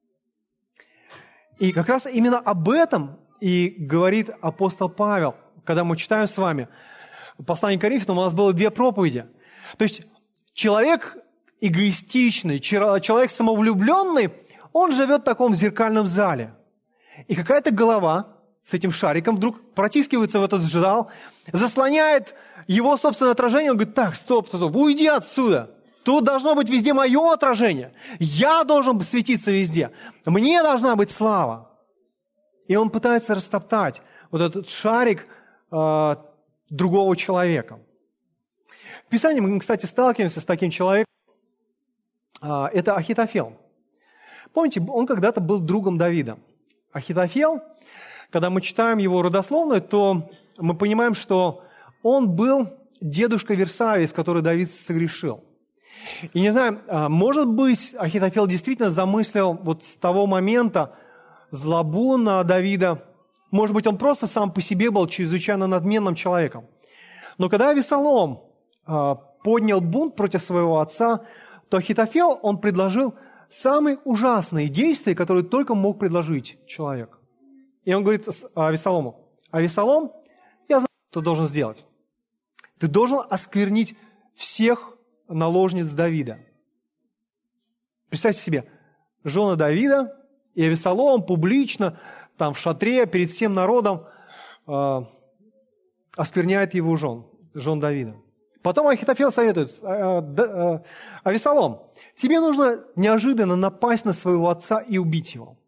И как раз именно об этом и говорит апостол Павел, когда мы читаем с вами послание к Коринфянам, у нас было две проповеди. То есть человек эгоистичный, человек самовлюбленный, он живет в таком зеркальном зале. И какая-то голова с этим шариком вдруг протискивается в этот зал, заслоняет его собственное отражение, он говорит: так, стоп, стоп, уйди отсюда. Тут должно быть везде мое отражение. Я должен светиться везде. Мне должна быть слава. И он пытается растоптать вот этот шарик э, другого человека. В Писании мы, кстати, сталкиваемся с таким человеком. Э, это Ахитофел. Помните, он когда-то был другом Давида. Ахитофел, когда мы читаем его родословную, то мы понимаем, что он был дедушкой Версавии, с которой Давид согрешил. И не знаю, может быть, Ахитофел действительно замыслил вот с того момента злобу на Давида. Может быть, он просто сам по себе был чрезвычайно надменным человеком. Но когда Авессалом поднял бунт против своего отца, то Ахитофел, он предложил самые ужасные действия, которые только мог предложить человек. И он говорит Авессалому: Авессалом, я знаю, что ты должен сделать. Ты должен осквернить всех наложниц Давида. Представьте себе, жены Давида и Авессалом публично, там в шатре, перед всем народом э, оскверняет его жен, жен Давида. Потом Ахитофел советует: э, э, Авессалом, тебе нужно неожиданно напасть на своего отца и убить его.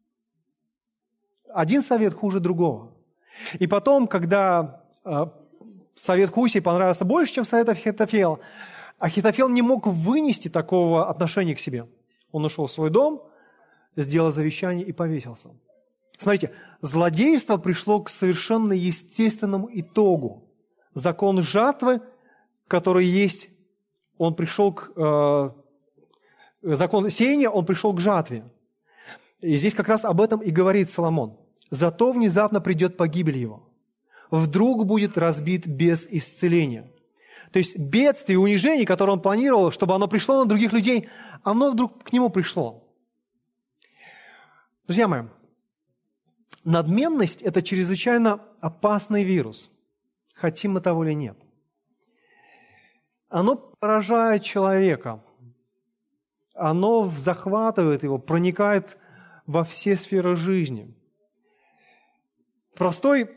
Один совет хуже другого. И потом, когда э, совет Хусии понравился больше, чем совет Ахитофела, Ахитофел не мог вынести такого отношения к себе. Он ушел в свой дом, сделал завещание и повесился. Смотрите, злодейство пришло к совершенно естественному итогу. Закон жатвы, который есть, он пришел к... Э, закон сеяния, он пришел к жатве. И здесь как раз об этом и говорит Соломон. «Зато внезапно придет погибель его. Вдруг будет разбит без исцеления». То есть бедствие, унижение, которое он планировал, чтобы оно пришло на других людей, оно вдруг к нему пришло. Друзья мои, надменность – это чрезвычайно опасный вирус, хотим мы того или нет. Оно поражает человека, оно захватывает его, проникает во все сферы жизни. Простой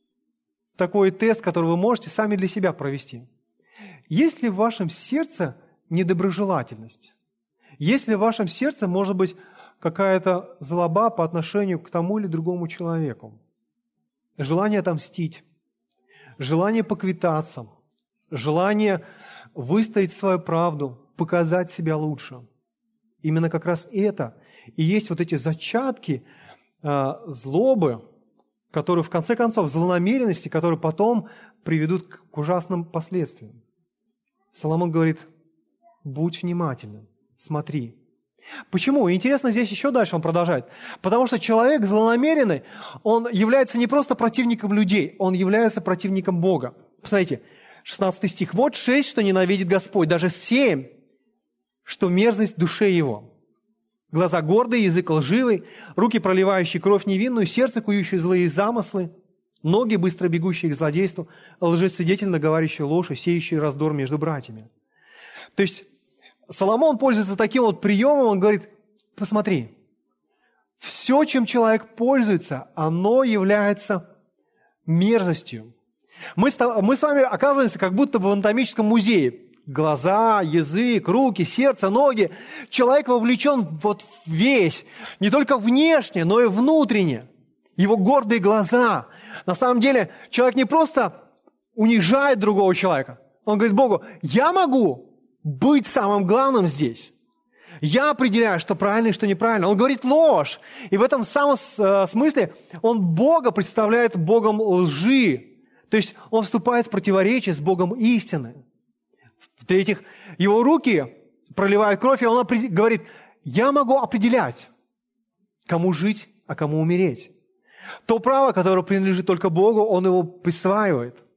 такой тест, который вы можете сами для себя провести. Есть ли в вашем сердце недоброжелательность? Есть ли в вашем сердце, может быть, какая-то злоба по отношению к тому или другому человеку? Желание отомстить, желание поквитаться, желание выстоять свою правду, показать себя лучше. Именно как раз это и есть вот эти зачатки э, злобы, которые в конце концов, злонамеренности, которые потом приведут к ужасным последствиям. Соломон говорит: будь внимательным, смотри. Почему? Интересно, здесь еще дальше он продолжает. Потому что человек злонамеренный, он является не просто противником людей, он является противником Бога. Посмотрите, шестнадцатый стих. «Вот шесть, что ненавидит Господь, даже семь, что мерзость душе его. Глаза гордые, язык лживый, руки, проливающие кровь невинную, сердце, кующее злые замыслы, ноги, быстро бегущие к злодейству, лжесвидетель, наговаривающий ложь и сеющий раздор между братьями». То есть Соломон пользуется таким вот приемом, он говорит: посмотри, все, чем человек пользуется, оно является мерзостью. Мы с, мы с вами оказываемся как будто в анатомическом музее. Глаза, язык, руки, сердце, ноги. Человек вовлечен вот весь, не только внешне, но и внутренне. Его гордые глаза. На самом деле человек не просто унижает другого человека. Он говорит Богу: я могу быть самым главным здесь. Я определяю, что правильно и что неправильно. Он говорит ложь. И в этом самом смысле он Бога представляет Богом лжи. То есть он вступает в противоречие с Богом истины. В-третьих, его руки проливают кровь, и он говорит: я могу определять, кому жить, а кому умереть. То право, которое принадлежит только Богу, он его присваивает.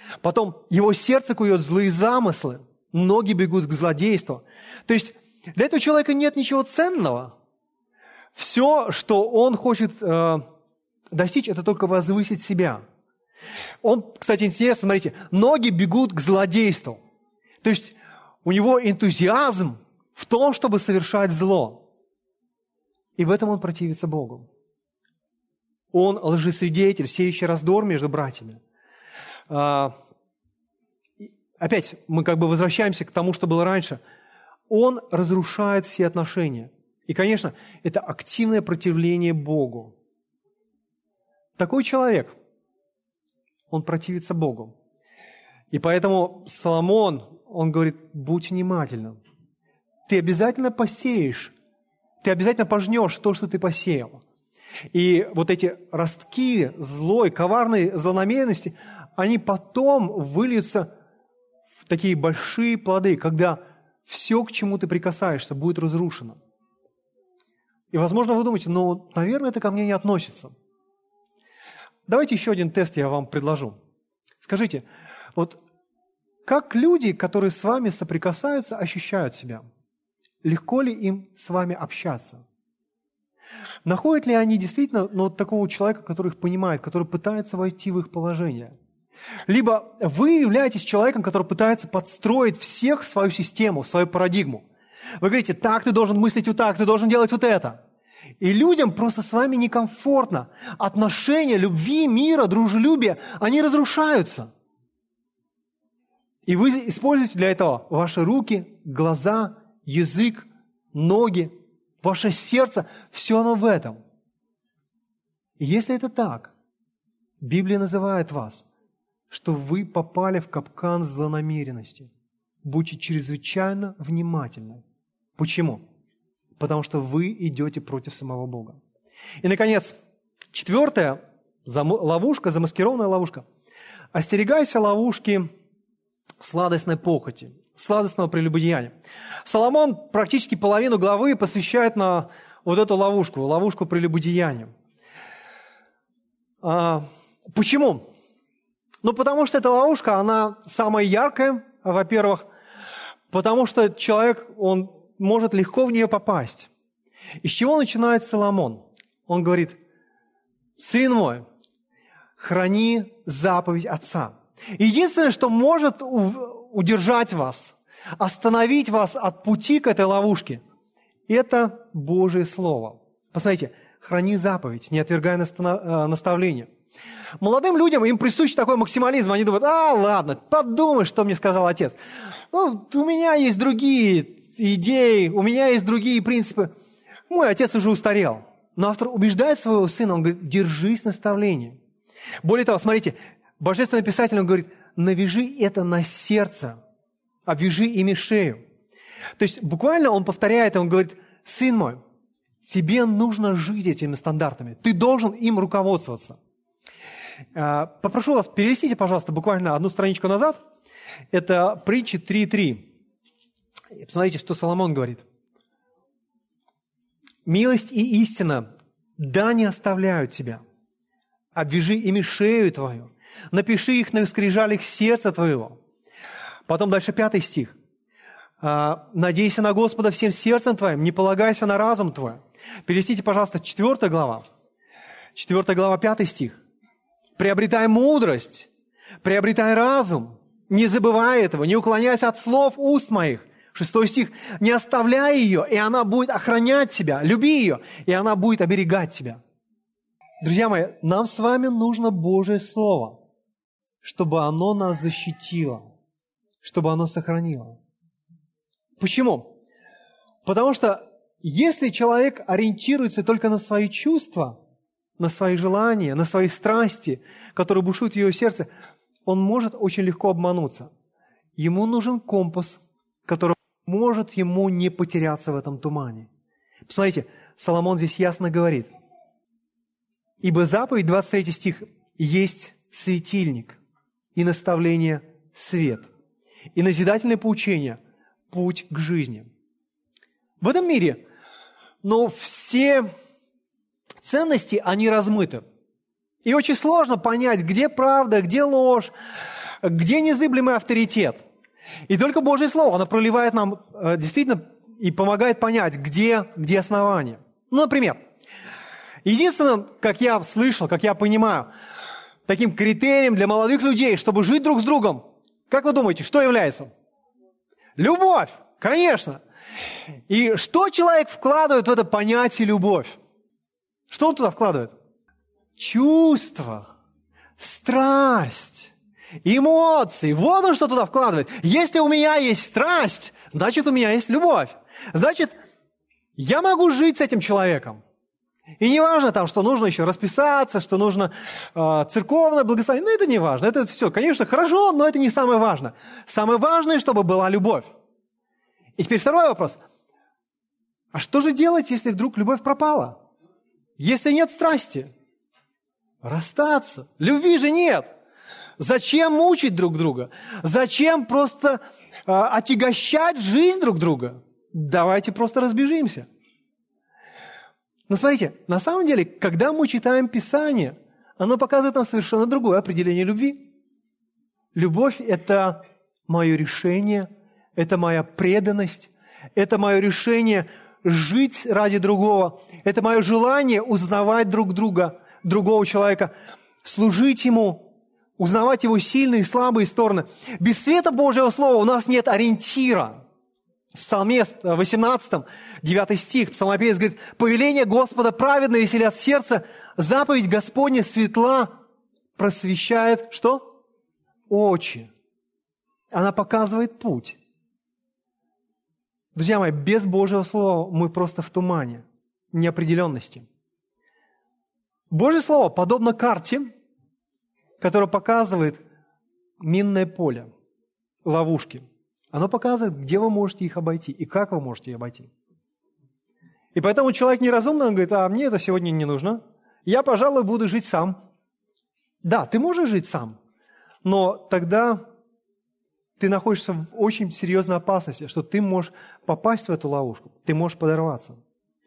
Потом его сердце кует злые замыслы, ноги бегут к злодейству. То есть для этого человека нет ничего ценного. Все, что он хочет э, достичь, это только возвысить себя. Он, кстати, интересно, смотрите, ноги бегут к злодейству. То есть у него энтузиазм в том, чтобы совершать зло. И в этом он противится Богу. Он лжесвидетель, сеющий раздор между братьями. А, опять мы как бы возвращаемся к тому, что было раньше. Он разрушает все отношения. И, конечно, это активное противление Богу. Такой человек, он противится Богу. И поэтому Соломон, он говорит, будь внимательным. Ты обязательно посеешь, ты обязательно пожнешь то, что ты посеял. И вот эти ростки злой, коварной злонамеренности, они потом выльются в такие большие плоды, когда все, к чему ты прикасаешься, будет разрушено. И, возможно, вы думаете, ну, наверное, это ко мне не относится. Давайте еще один тест я вам предложу. Скажите, вот как люди, которые с вами соприкасаются, ощущают себя? Легко ли им с вами общаться? Находят ли они действительно ну, такого человека, который их понимает, который пытается войти в их положение? Либо вы являетесь человеком, который пытается подстроить всех в свою систему, в свою парадигму. Вы говорите, так ты должен мыслить вот так, ты должен делать вот это. И людям просто с вами некомфортно. Отношения, любви, мира, дружелюбия, они разрушаются. И вы используете для этого ваши руки, глаза, язык, ноги, ваше сердце, все оно в этом. И если это так, Библия называет вас, что вы попали в капкан злонамеренности. Будьте чрезвычайно внимательны. Почему? Потому что вы идете против самого Бога. И, наконец, четвертая ловушка, замаскированная ловушка. Остерегайся ловушки сладостной похоти, сладостного прелюбодеяния. Соломон практически половину главы посвящает на вот эту ловушку, ловушку прелюбодеяния. А, почему? Ну, потому что эта ловушка, она самая яркая, во-первых, потому что человек, он может легко в нее попасть. И с чего начинает Соломон? Он говорит, сын мой, храни заповедь отца. Единственное, что может удержать вас, остановить вас от пути к этой ловушке, это Божие Слово. Посмотрите, храни заповедь, не отвергай наставления. Молодым людям им присущ такой максимализм. Они думают, а, ладно, подумай, что мне сказал отец. Ну, у меня есть другие идеи, у меня есть другие принципы. Мой отец уже устарел. Но автор убеждает своего сына, он говорит, держись наставления. Более того, смотрите, божественный писатель, он говорит, навяжи это на сердце, обвяжи ими шею. То есть буквально он повторяет, он говорит, сын мой, тебе нужно жить этими стандартами, ты должен им руководствоваться. Попрошу вас, перевестите, пожалуйста, буквально одну страничку назад. Это притчи три три. Посмотрите, что Соломон говорит. «Милость и истина, да не оставляют тебя. Обвяжи ими шею твою, напиши их на скрижалях сердца твоего». Потом дальше пятый стих. «Надейся на Господа всем сердцем твоим, не полагайся на разум твой». Перевестите, пожалуйста, четвёртая глава. Четвёртая глава, пятый стих. «Приобретай мудрость, приобретай разум, не забывай этого, не уклоняйся от слов уст моих». Шестой стих. «Не оставляй ее, и она будет охранять тебя. Люби ее, и она будет оберегать тебя». Друзья мои, нам с вами нужно Божие Слово, чтобы оно нас защитило, чтобы оно сохранило. Почему? Потому что если человек ориентируется только на свои чувства, на свои желания, на свои страсти, которые бушуют в его сердце, он может очень легко обмануться. Ему нужен компас, который может ему не потеряться в этом тумане. Посмотрите, Соломон здесь ясно говорит. «Ибо заповедь», двадцать третий стих, «есть светильник, и наставление – свет, и назидательное поучение – путь к жизни». В этом мире, но все ценности, они размыты. И очень сложно понять, где правда, где ложь. Где незыблемый авторитет? И только Божье Слово, оно проливает нам э, действительно и помогает понять, где, где основание. Ну, например, единственным, как я слышал, как я понимаю, таким критерием для молодых людей, чтобы жить друг с другом, как вы думаете, что является? Любовь, конечно. И что человек вкладывает в это понятие любовь? Что он туда вкладывает? Чувства, страсть, эмоции. Вот он что туда вкладывает. Если у меня есть страсть, значит, у меня есть любовь. Значит, я могу жить с этим человеком. И не важно там, что нужно еще расписаться, что нужно э, церковное благословение. Ну, это не важно. Это все, конечно, хорошо, но это не самое важное. Самое важное, чтобы была любовь. И теперь второй вопрос. А что же делать, если вдруг любовь пропала? Если нет страсти? Расстаться. Любви же нет. Зачем мучить друг друга? Зачем просто э, отягощать жизнь друг друга? Давайте просто разбежимся. Но смотрите, на самом деле, когда мы читаем Писание, оно показывает нам совершенно другое определение любви. Любовь – это мое решение, это моя преданность, это мое решение жить ради другого, это мое желание узнавать друг друга, другого человека, служить ему, узнавать его сильные и слабые стороны. Без света Божьего Слова у нас нет ориентира. В Псалме восемнадцатом, девятый стих, псалмопевец говорит: «Повеление Господа праведно веселят сердце, заповедь Господня светла просвещает» что? Очи. Она показывает путь. Друзья мои, без Божьего Слова мы просто в тумане, неопределенности. Божье Слово подобно карте, которая показывает минное поле, ловушки. Оно показывает, где вы можете их обойти и как вы можете их обойти. И поэтому человек неразумный, он говорит: а мне это сегодня не нужно, я, пожалуй, буду жить сам. Да, ты можешь жить сам, но тогда ты находишься в очень серьезной опасности, что ты можешь попасть в эту ловушку, ты можешь подорваться.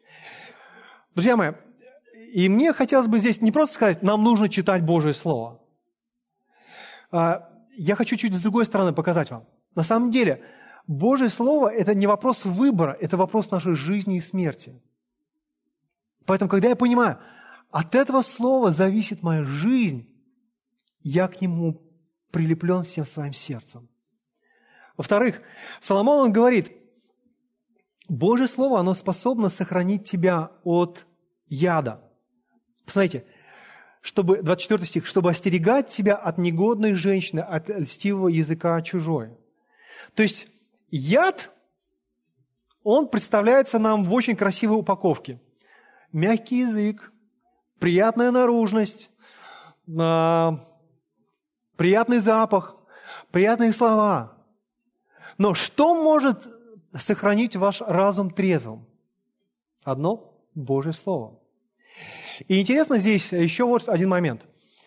Друзья мои, и мне хотелось бы здесь не просто сказать, нам нужно читать Божие Слово. Я хочу чуть с другой стороны показать вам. На самом деле, Божье Слово – это не вопрос выбора, это вопрос нашей жизни и смерти. Поэтому, когда я понимаю, от этого Слова зависит моя жизнь, я к нему прилеплен всем своим сердцем. Во-вторых, Соломон, он говорит, Божье Слово, оно способно сохранить тебя от яда. Посмотрите, чтобы, двадцать четвёртый стих, чтобы остерегать тебя от негодной женщины, от льстивого языка чужой. То есть яд, он представляется нам в очень красивой упаковке. Мягкий язык, приятная наружность, приятный запах, приятные слова. Но что может сохранить ваш разум трезвым? Одно – Божье Слово. И интересно здесь еще вот один момент.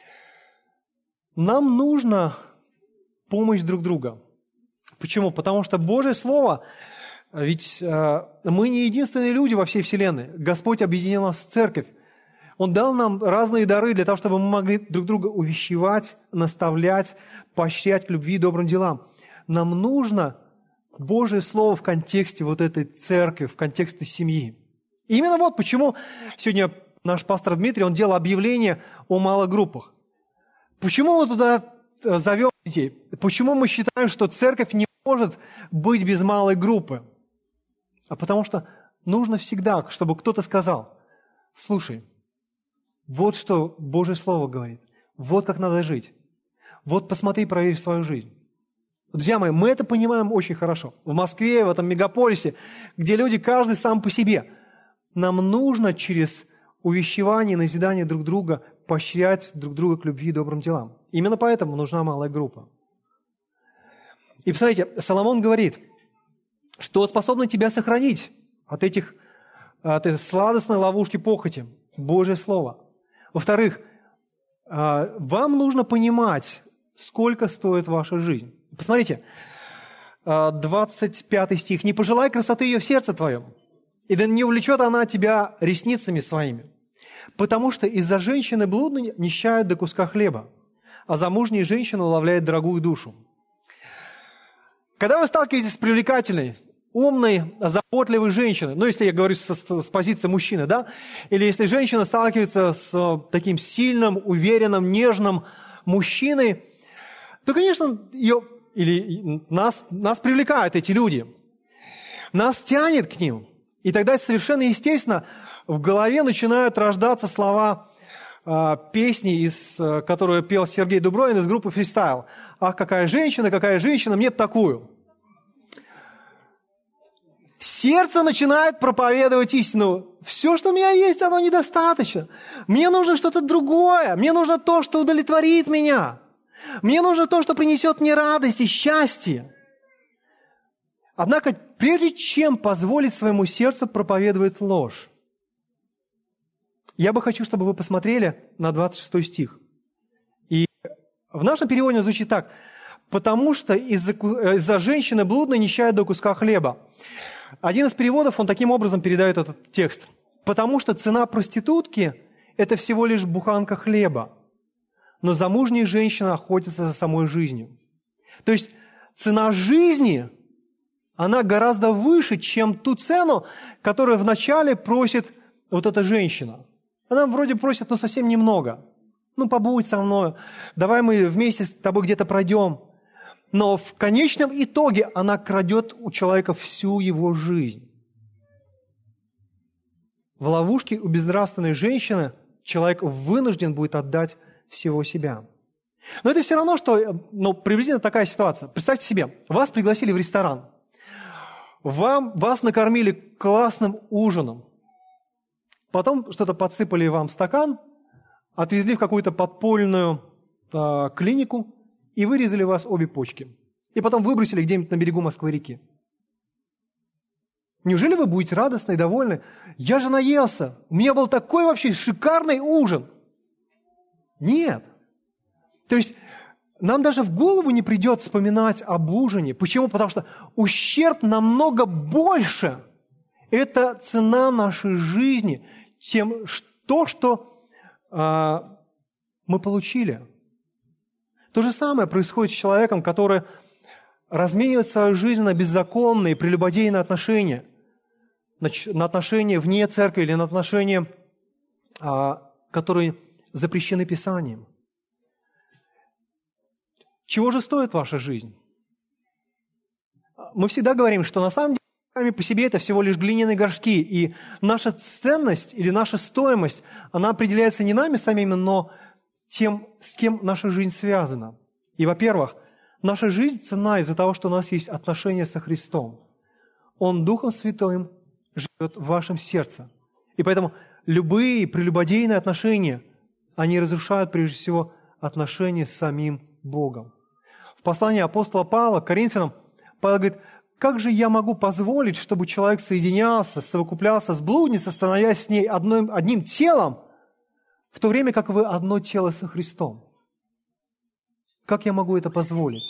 Нам нужна помощь друг друга. Почему? Потому что Божье Слово, ведь э, мы не единственные люди во всей Вселенной. Господь объединил нас в церковь. Он дал нам разные дары для того, чтобы мы могли друг друга увещевать, наставлять, поощрять к любви и добрым делам. Нам нужно Божье Слово в контексте вот этой церкви, в контексте семьи. И именно вот почему сегодня наш пастор Дмитрий, он делал объявление о малых группах. Почему мы туда зовем детей? Почему мы считаем, что церковь не может быть без малой группы? А потому что нужно всегда, чтобы кто-то сказал: слушай, вот что Божье Слово говорит, вот как надо жить, вот посмотри, проверь свою жизнь. Друзья мои, мы это понимаем очень хорошо. В Москве, в этом мегаполисе, где люди каждый сам по себе. Нам нужно через увещевание, назидание друг друга поощрять друг друга к любви и добрым делам. Именно поэтому нужна малая группа. И посмотрите, Соломон говорит, что способно тебя сохранить от этих от этой сладостной ловушки похоти, Божье Слово. Во-вторых, вам нужно понимать, сколько стоит ваша жизнь. Посмотрите, двадцать пятый стих. «Не пожелай красоты ее в сердце твоем, и да не увлечет она тебя ресницами своими, потому что из-за женщины блудной нищают до куска хлеба, а замужняя женщина уловляет дорогую душу. Когда вы сталкиваетесь с привлекательной, умной, заботливой женщиной, ну, если я говорю с, с позиции мужчины, да, или если женщина сталкивается с таким сильным, уверенным, нежным мужчиной, то, конечно, ее, или нас, нас привлекают эти люди, нас тянет к ним, и тогда совершенно естественно в голове начинают рождаться слова э, песни, из, э, которую пел Сергей Дубровин из группы «Фристайл». «Ах, какая женщина, какая женщина, мне такую». Сердце начинает проповедовать истину. Все, что у меня есть, оно недостаточно. Мне нужно что-то другое. Мне нужно то, что удовлетворит меня. Мне нужно то, что принесет мне радость и счастье. Однако, прежде чем позволить своему сердцу проповедовать ложь, я бы хочу, чтобы вы посмотрели на двадцать шестой стих. И в нашем переводе звучит так. «Потому что из-за, из-за женщины блудной нищает до куска хлеба». Один из переводов, он таким образом передает этот текст. «Потому что цена проститутки – это всего лишь буханка хлеба, но замужняя женщина охотится за самой жизнью». То есть цена жизни, она гораздо выше, чем ту цену, которую вначале просит вот эта женщина. Она вроде просит, но совсем немного. Ну, побудь со мной, давай мы вместе с тобой где-то пройдем. Но в конечном итоге она крадет у человека всю его жизнь. В ловушке у безнравственной женщины человек вынужден будет отдать всего себя. Но это все равно, что ну, приблизительно такая ситуация. Представьте себе, вас пригласили в ресторан, вам, вас накормили классным ужином, потом что-то подсыпали вам в стакан, отвезли в какую-то подпольную э, клинику, и вырезали у вас обе почки. И потом выбросили где-нибудь на берегу Москвы-реки. Неужели вы будете радостны и довольны? Я же наелся. У меня был такой вообще шикарный ужин. Нет. То есть нам даже в голову не придет вспоминать об ужине. Почему? Потому что ущерб намного больше. Это цена нашей жизни, чем то, что э, мы получили. То же самое происходит с человеком, который разменивает свою жизнь на беззаконные, прелюбодейные отношения, на отношения вне церкви или на отношения, которые запрещены Писанием. Чего же стоит ваша жизнь? Мы всегда говорим, что на самом деле сами по себе это всего лишь глиняные горшки, и наша ценность или наша стоимость, она определяется не нами самими, но тем, с кем наша жизнь связана. И, во-первых, наша жизнь ценна из-за того, что у нас есть отношения со Христом. Он Духом Святым живет в вашем сердце. И поэтому любые прелюбодейные отношения, они разрушают, прежде всего, отношения с самим Богом. В послании апостола Павла к Коринфянам Павел говорит, как же я могу позволить, чтобы человек соединялся, совокуплялся с блудницей, становясь с ней одним, одним телом, в то время как вы одно тело со Христом? Как я могу это позволить?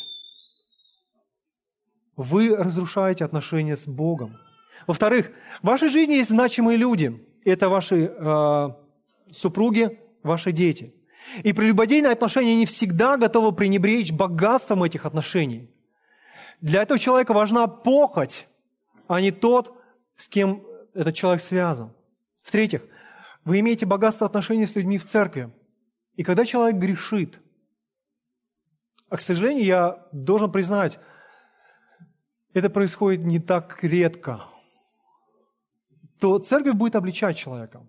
Вы разрушаете отношения с Богом. Во-вторых, в вашей жизни есть значимые люди. Это ваши э, супруги, ваши дети. И прелюбодейные отношения не всегда готовы пренебречь богатством этих отношений. Для этого человека важна похоть, а не тот, с кем этот человек связан. В-третьих, вы имеете богатство отношений с людьми в церкви. И когда человек грешит, а, к сожалению, я должен признать, это происходит не так редко, то церковь будет обличать человека.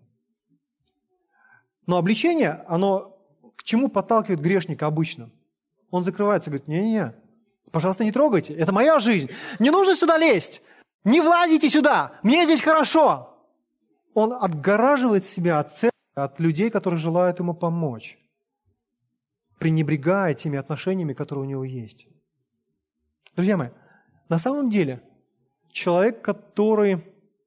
Но обличение, оно к чему подталкивает грешника обычно? Он закрывается и говорит, не-не-не, пожалуйста, не трогайте, это моя жизнь, не нужно сюда лезть, не влазите сюда, мне здесь хорошо. Он отгораживает себя от церкви, от людей, которые желают ему помочь, пренебрегая теми отношениями, которые у него есть. Друзья мои, на самом деле, человек, который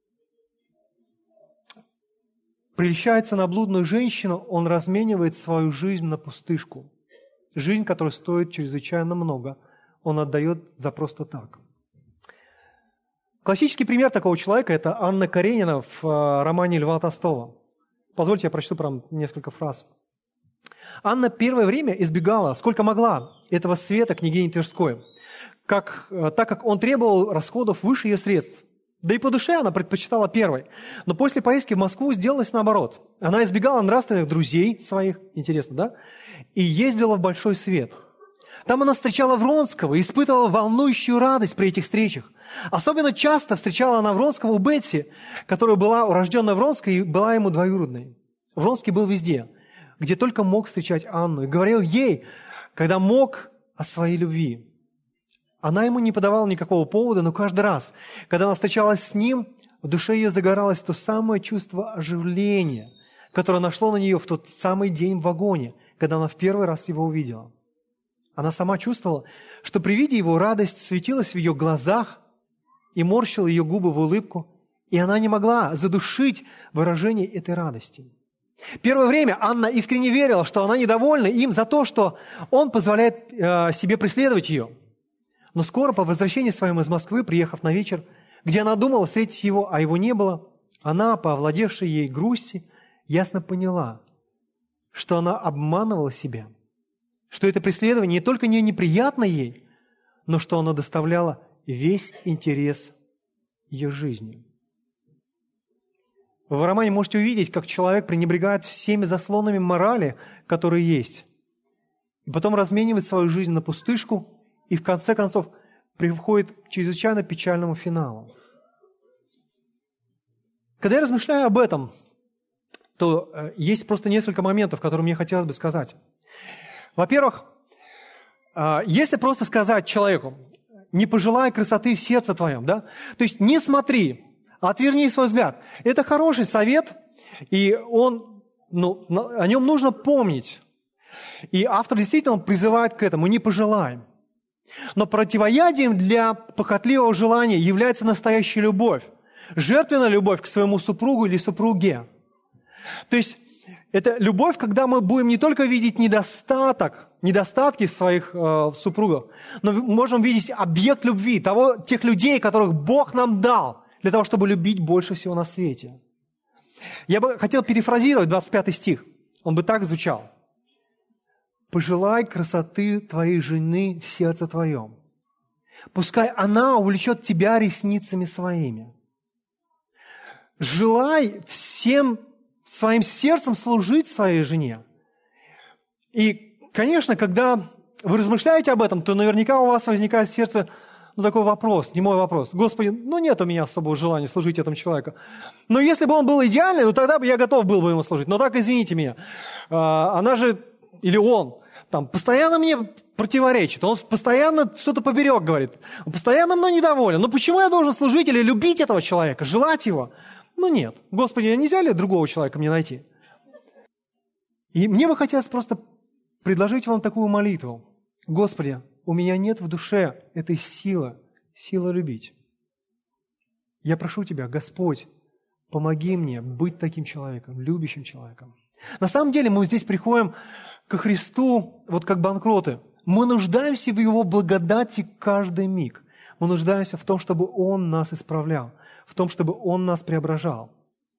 прельщается на блудную женщину, он разменивает свою жизнь на пустышку. Жизнь, которая стоит чрезвычайно много, он отдает за просто так. Классический пример такого человека – это Анна Каренина в романе Льва Толстого. Позвольте, я прочту прям несколько фраз. Анна первое время избегала, сколько могла, этого света княгини Тверской, как, так как он требовал расходов выше ее средств. Да и по душе она предпочитала первой. Но после поездки в Москву сделалось наоборот. Она избегала нравственных друзей своих, интересно, да? И ездила в большой свет. Там она встречала Вронского и испытывала волнующую радость при этих встречах. Особенно часто встречала она Вронского у Бетси, которая была урожденная Вронской и была ему двоюродной. Вронский был везде, где только мог встречать Анну, и говорил ей, когда мог, о своей любви. Она ему не подавала никакого повода, но каждый раз, когда она встречалась с ним, в душе ее загоралось то самое чувство оживления, которое нашло на нее в тот самый день в вагоне, когда она в первый раз его увидела. Она сама чувствовала, что при виде его радость светилась в ее глазах и морщила ее губы в улыбку, и она не могла задушить выражение этой радости. Первое время Анна искренне верила, что она недовольна им за то, что он позволяет э, себе преследовать ее. Но скоро, по возвращении своему из Москвы, приехав на вечер, где она думала встретить его, а его не было, она, по овладевшей ей грусти, ясно поняла, что она обманывала себя, что это преследование не только не неприятно ей, но что оно доставляло весь интерес ее жизни. В романе можете увидеть, как человек пренебрегает всеми заслонами морали, которые есть, и потом разменивает свою жизнь на пустышку, и в конце концов приходит к чрезвычайно печальному финалу. Когда я размышляю об этом, то э, есть просто несколько моментов, которые мне хотелось бы сказать. Во-первых, э, если просто сказать человеку, не пожелай красоты в сердце твоем, да? То есть не смотри, отверни свой взгляд. Это хороший совет, и он, ну, о нем нужно помнить. И автор действительно призывает к этому, не пожелаем. Но противоядием для похотливого желания является настоящая любовь. Жертвенная любовь к своему супругу или супруге. То есть это любовь, когда мы будем не только видеть недостаток, недостатки в своих э, супругах, но можем видеть объект любви, того, тех людей, которых Бог нам дал, для того, чтобы любить больше всего на свете. Я бы хотел перефразировать двадцать пятый стих. Он бы так звучал. «Пожелай красоты твоей жены в сердце твоем. Пускай она увлечет тебя ресницами своими. Желай всем своим сердцем служить своей жене». И, конечно, когда вы размышляете об этом, то наверняка у вас возникает в сердце ну, такой вопрос, не мой вопрос. Господи, ну нет у меня особого желания служить этому человеку. Но если бы он был идеальный, ну тогда бы я готов был бы ему служить. Но так, извините меня, она же, или он, там, постоянно мне противоречит, он постоянно что-то поперек говорит, он постоянно мной недоволен. Ну почему я должен служить или любить этого человека, желать его? Ну нет. Господи, нельзя ли другого человека мне найти? И мне бы хотелось просто предложить вам такую молитву. Господи, у меня нет в душе этой силы, силы любить. Я прошу Тебя, Господь, помоги мне быть таким человеком, любящим человеком. На самом деле мы здесь приходим ко Христу, вот как банкроты. Мы нуждаемся в Его благодати каждый миг. Мы нуждаемся в том, чтобы Он нас исправлял, в том, чтобы Он нас преображал.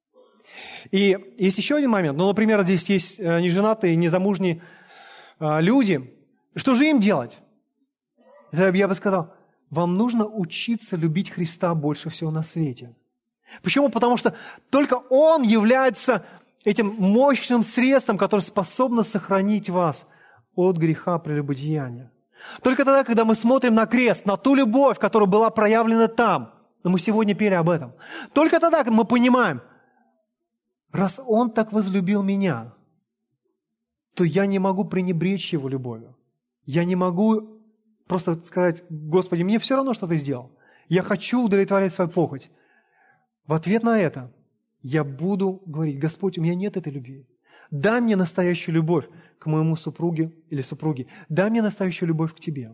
И есть еще один момент. Ну, например, здесь есть неженатые, незамужние люди. Что же им делать? Я бы сказал, вам нужно учиться любить Христа больше всего на свете. Почему? Потому что только Он является этим мощным средством, которое способно сохранить вас от греха прелюбодеяния. Только тогда, когда мы смотрим на крест, на ту любовь, которая была проявлена там, но мы сегодня пели об этом, только тогда мы понимаем, раз Он так возлюбил меня, то я не могу пренебречь Его любовью. Я не могу просто сказать, Господи, мне все равно, что Ты сделал. Я хочу удовлетворять свою похоть. В ответ на это я буду говорить, Господь, у меня нет этой любви. Дай мне настоящую любовь к моему супруге или супруге. Дай мне настоящую любовь к Тебе.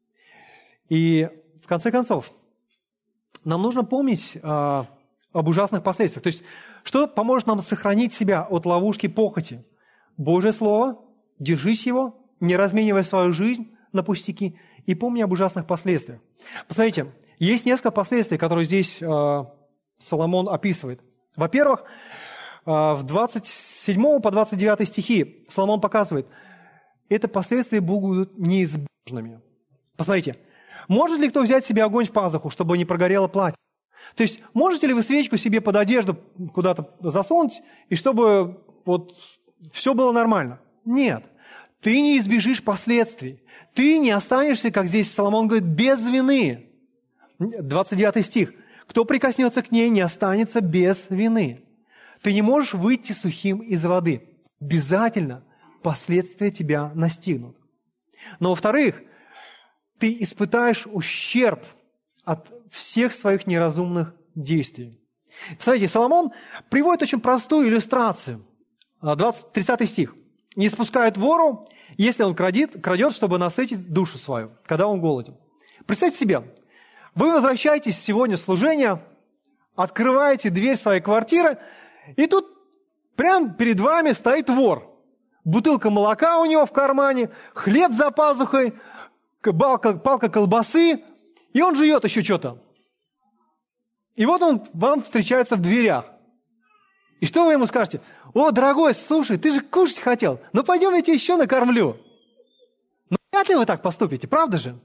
И в конце концов, нам нужно помнить а, об ужасных последствиях. То есть, что поможет нам сохранить себя от ловушки похоти? Божье Слово, держись его, не разменивая свою жизнь на пустяки, и помни об ужасных последствиях. Посмотрите, есть несколько последствий, которые здесь э, Соломон описывает. Во-первых, э, в двадцать седьмом по двадцать девятый стихи Соломон показывает, это последствия будут неизбежными. Посмотрите, может ли кто взять себе огонь в пазуху, чтобы не прогорело платье? То есть, можете ли вы свечку себе под одежду куда-то засунуть, и чтобы вот все было нормально? Нет. Ты не избежишь последствий. Ты не останешься, как здесь Соломон говорит, без вины. двадцать девятый стих. Кто прикоснется к ней, не останется без вины. Ты не можешь выйти сухим из воды. Обязательно последствия тебя настигнут. Но, во-вторых, ты испытаешь ущерб от всех своих неразумных действий. Посмотрите, Соломон приводит очень простую иллюстрацию. двадцать, тридцатый стих. «Не спускает вору, если он крадет, крадет, чтобы насытить душу свою, когда он голоден». Представьте себе, вы возвращаетесь сегодня с служения, открываете дверь своей квартиры, и тут прямо перед вами стоит вор. Бутылка молока у него в кармане, хлеб за пазухой, палка, палка колбасы, и он жует еще что-то. И вот он вам встречается в дверях. И что вы ему скажете? О, дорогой, слушай, ты же кушать хотел. Ну, пойдем, я тебя еще накормлю. Ну, вряд ли вы так поступите, правда же?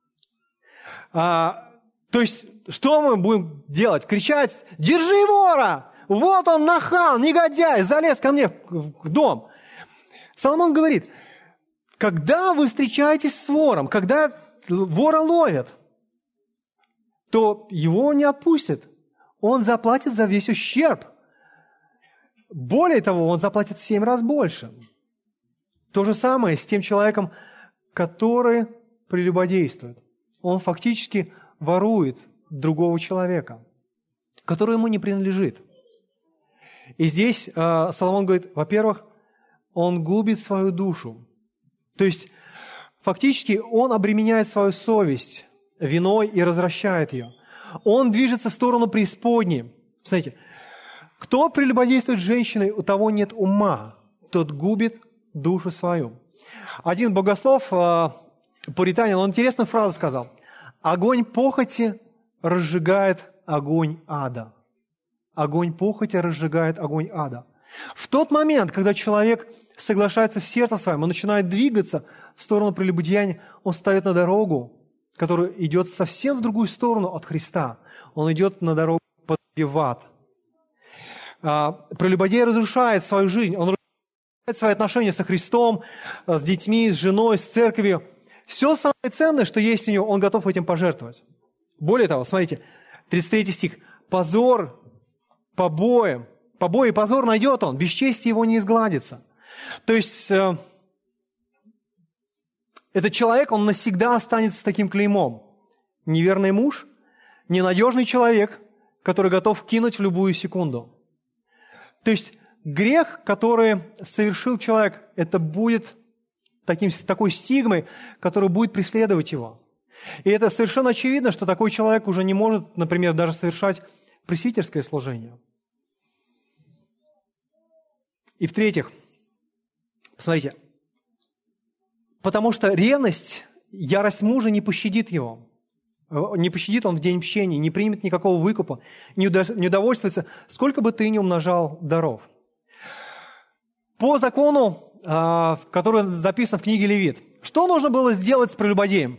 А, то есть, что мы будем делать? Кричать: держи вора! Вот он, нахал, негодяй, залез ко мне в дом. Соломон говорит, когда вы встречаетесь с вором, когда вора ловят, то его не отпустят. Он заплатит за весь ущерб. Более того, он заплатит в семь раз больше. То же самое с тем человеком, который прелюбодействует. Он фактически ворует другого человека, который ему не принадлежит. И здесь э, Соломон говорит, во-первых, он губит свою душу. То есть, фактически, он обременяет свою совесть виной и развращает ее. Он движется в сторону преисподней. Смотрите, кто прелюбодействует с женщиной, у того нет ума, тот губит душу свою. Один богослов, э, пуританин, он интересную фразу сказал. Огонь похоти разжигает огонь ада. Огонь похоти разжигает огонь ада. В тот момент, когда человек соглашается в сердце своем, он начинает двигаться в сторону прелюбодеяния, он встает на дорогу, которая идет совсем в другую сторону от Христа. Он идет на дорогу под в ад. А, прелюбодей разрушает свою жизнь, он разрушает свои отношения со Христом, с детьми, с женой, с церковью. Все самое ценное, что есть у него, он готов этим пожертвовать. Более того, смотрите, тридцать третий стих. Позор, побои, побои и позор найдет он, бесчестие его не изгладится. То есть, э, этот человек, он навсегда останется с таким клеймом. Неверный муж, ненадежный человек, который готов кинуть в любую секунду. То есть, грех, который совершил человек, это будет таким, такой стигмой, которая будет преследовать его. И это совершенно очевидно, что такой человек уже не может, например, даже совершать пресвитерское служение. И в-третьих, посмотрите, потому что ревность, ярость мужа не пощадит его. Не пощадит он в день мщения, не примет никакого выкупа, не удовольствуется, сколько бы ты ни умножал даров. По закону, который записан в книге Левит, что нужно было сделать с прелюбодеем?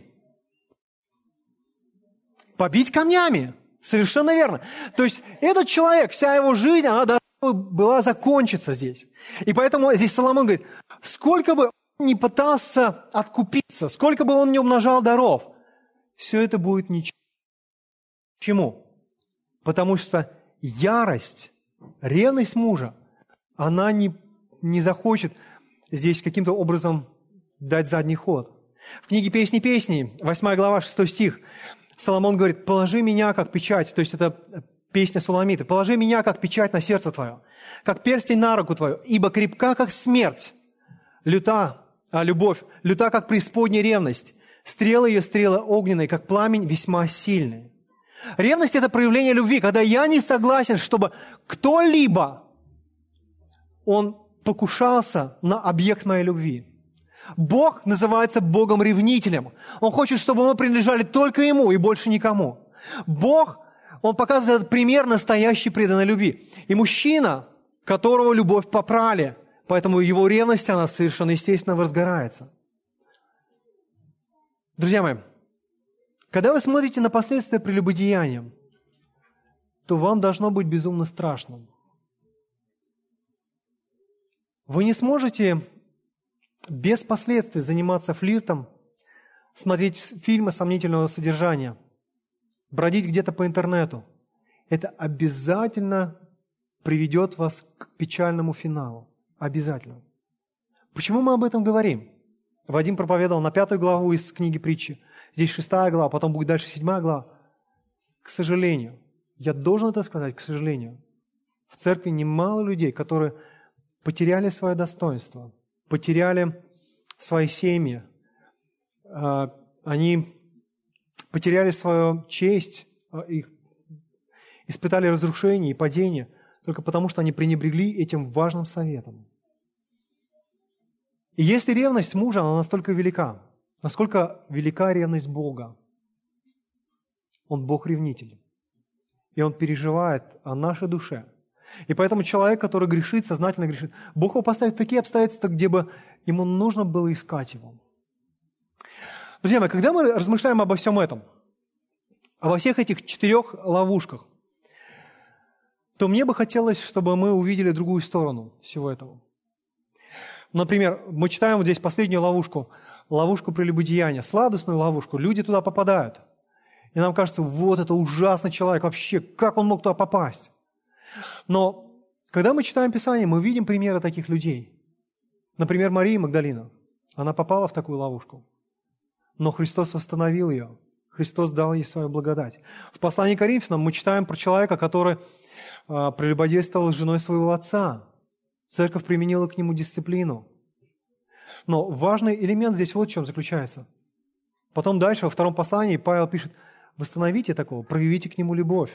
Побить камнями. Совершенно верно. То есть этот человек, вся его жизнь, она должна была закончиться здесь. И поэтому здесь Соломон говорит, сколько бы он ни пытался откупиться, сколько бы он ни умножал даров, все это будет ничего. Почему? Потому что ярость, ревность мужа, она не, не захочет здесь каким-то образом дать задний ход. В книге «Песни песней», восьмая глава, шестой стих, Соломон говорит, положи меня как печать, то есть это песня Суламиты, положи меня как печать на сердце твое, как перстень на руку твою, ибо крепка, как смерть, люта, а любовь, люта, как преисподняя ревность, стрелы ее, стрелы огненные, как пламень весьма сильный. Ревность – это проявление любви, когда я не согласен, чтобы кто-либо, он покушался на объект моей любви. Бог называется Богом-ревнителем. Он хочет, чтобы мы принадлежали только Ему и больше никому. Бог, Он показывает этот пример настоящей преданной любви. И мужчина, которого любовь попрали, поэтому его ревность, она совершенно естественно возгорается. Друзья мои, когда вы смотрите на последствия прелюбодеяния, то вам должно быть безумно страшно. Вы не сможете без последствий заниматься флиртом, смотреть фильмы сомнительного содержания, бродить где-то по интернету. Это обязательно приведет вас к печальному финалу. Обязательно. Почему мы об этом говорим? Вадим проповедовал на пятую главу из книги притчи. Здесь шестая глава, потом будет дальше седьмая глава. К сожалению, я должен это сказать, к сожалению, в церкви немало людей, которые потеряли свое достоинство, потеряли свои семьи, они потеряли свою честь, их испытали разрушение и падение только потому, что они пренебрегли этим важным советом. И если ревность мужа, она настолько велика, насколько велика ревность Бога, Он Бог-ревнитель, и Он переживает о нашей душе. И поэтому человек, который грешит, сознательно грешит, Бог его поставит в такие обстоятельства, где бы ему нужно было искать его. Друзья мои, когда мы размышляем обо всем этом, обо всех этих четырех ловушках, то мне бы хотелось, чтобы мы увидели другую сторону всего этого. Например, мы читаем вот здесь последнюю ловушку, ловушку прелюбодеяния, сладостную ловушку. Люди туда попадают. И нам кажется, вот это ужасный человек, вообще, как он мог туда попасть? Но когда мы читаем Писание, мы видим примеры таких людей. Например, Мария Магдалина. Она попала в такую ловушку. Но Христос восстановил ее. Христос дал ей свою благодать. В послании к Коринфянам мы читаем про человека, который а, прелюбодействовал с женой своего отца. Церковь применила к нему дисциплину. Но важный элемент здесь вот в чем заключается. Потом дальше, во втором послании, Павел пишет, восстановите такого, проявите к нему любовь.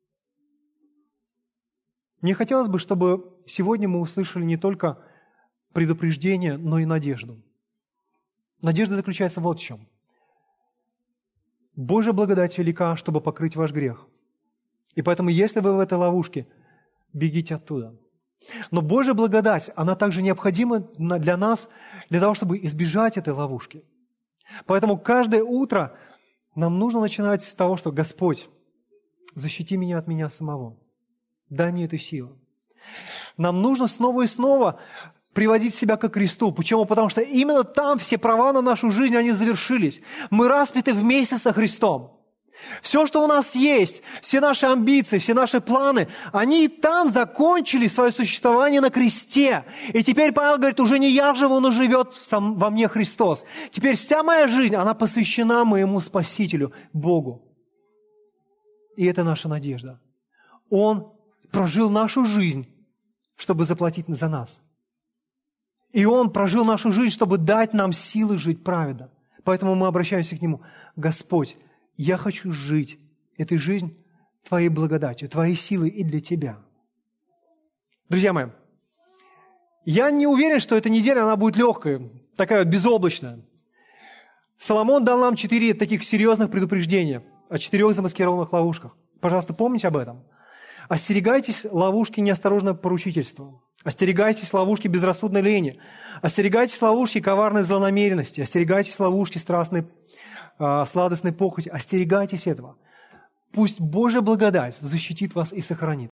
Мне хотелось бы, чтобы сегодня мы услышали не только предупреждение, но и надежду. Надежда заключается вот в чем. Божья благодать велика, чтобы покрыть ваш грех. И поэтому, если вы в этой ловушке, бегите оттуда. Но Божья благодать, она также необходима для нас, для того, чтобы избежать этой ловушки. Поэтому каждое утро нам нужно начинать с того, что «Господь, защити меня от меня самого, дай мне эту силу». Нам нужно снова и снова приводить себя ко кресту. Почему? Потому что именно там все права на нашу жизнь, они завершились. Мы распяты вместе со Христом. Все, что у нас есть, все наши амбиции, все наши планы, они и там закончили свое существование на кресте. И теперь Павел говорит, уже не я живу, но живет сам во мне Христос. Теперь вся моя жизнь, она посвящена моему Спасителю, Богу. И это наша надежда. Он прожил нашу жизнь, чтобы заплатить за нас. И Он прожил нашу жизнь, чтобы дать нам силы жить праведно. Поэтому мы обращаемся к Нему. Господь, я хочу жить этой жизнью Твоей благодатью, Твоей силой и для Тебя. Друзья мои, я не уверен, что эта неделя, она будет легкой, такая вот безоблачная. Соломон дал нам четыре таких серьезных предупреждения о четырех замаскированных ловушках. Пожалуйста, помните об этом. Остерегайтесь ловушки неосторожного поручительства. Остерегайтесь ловушки безрассудной лени. Остерегайтесь ловушки коварной злонамеренности. Остерегайтесь ловушки страстной, э, сладостной похоти. Остерегайтесь этого. Пусть Божья благодать защитит вас и сохранит.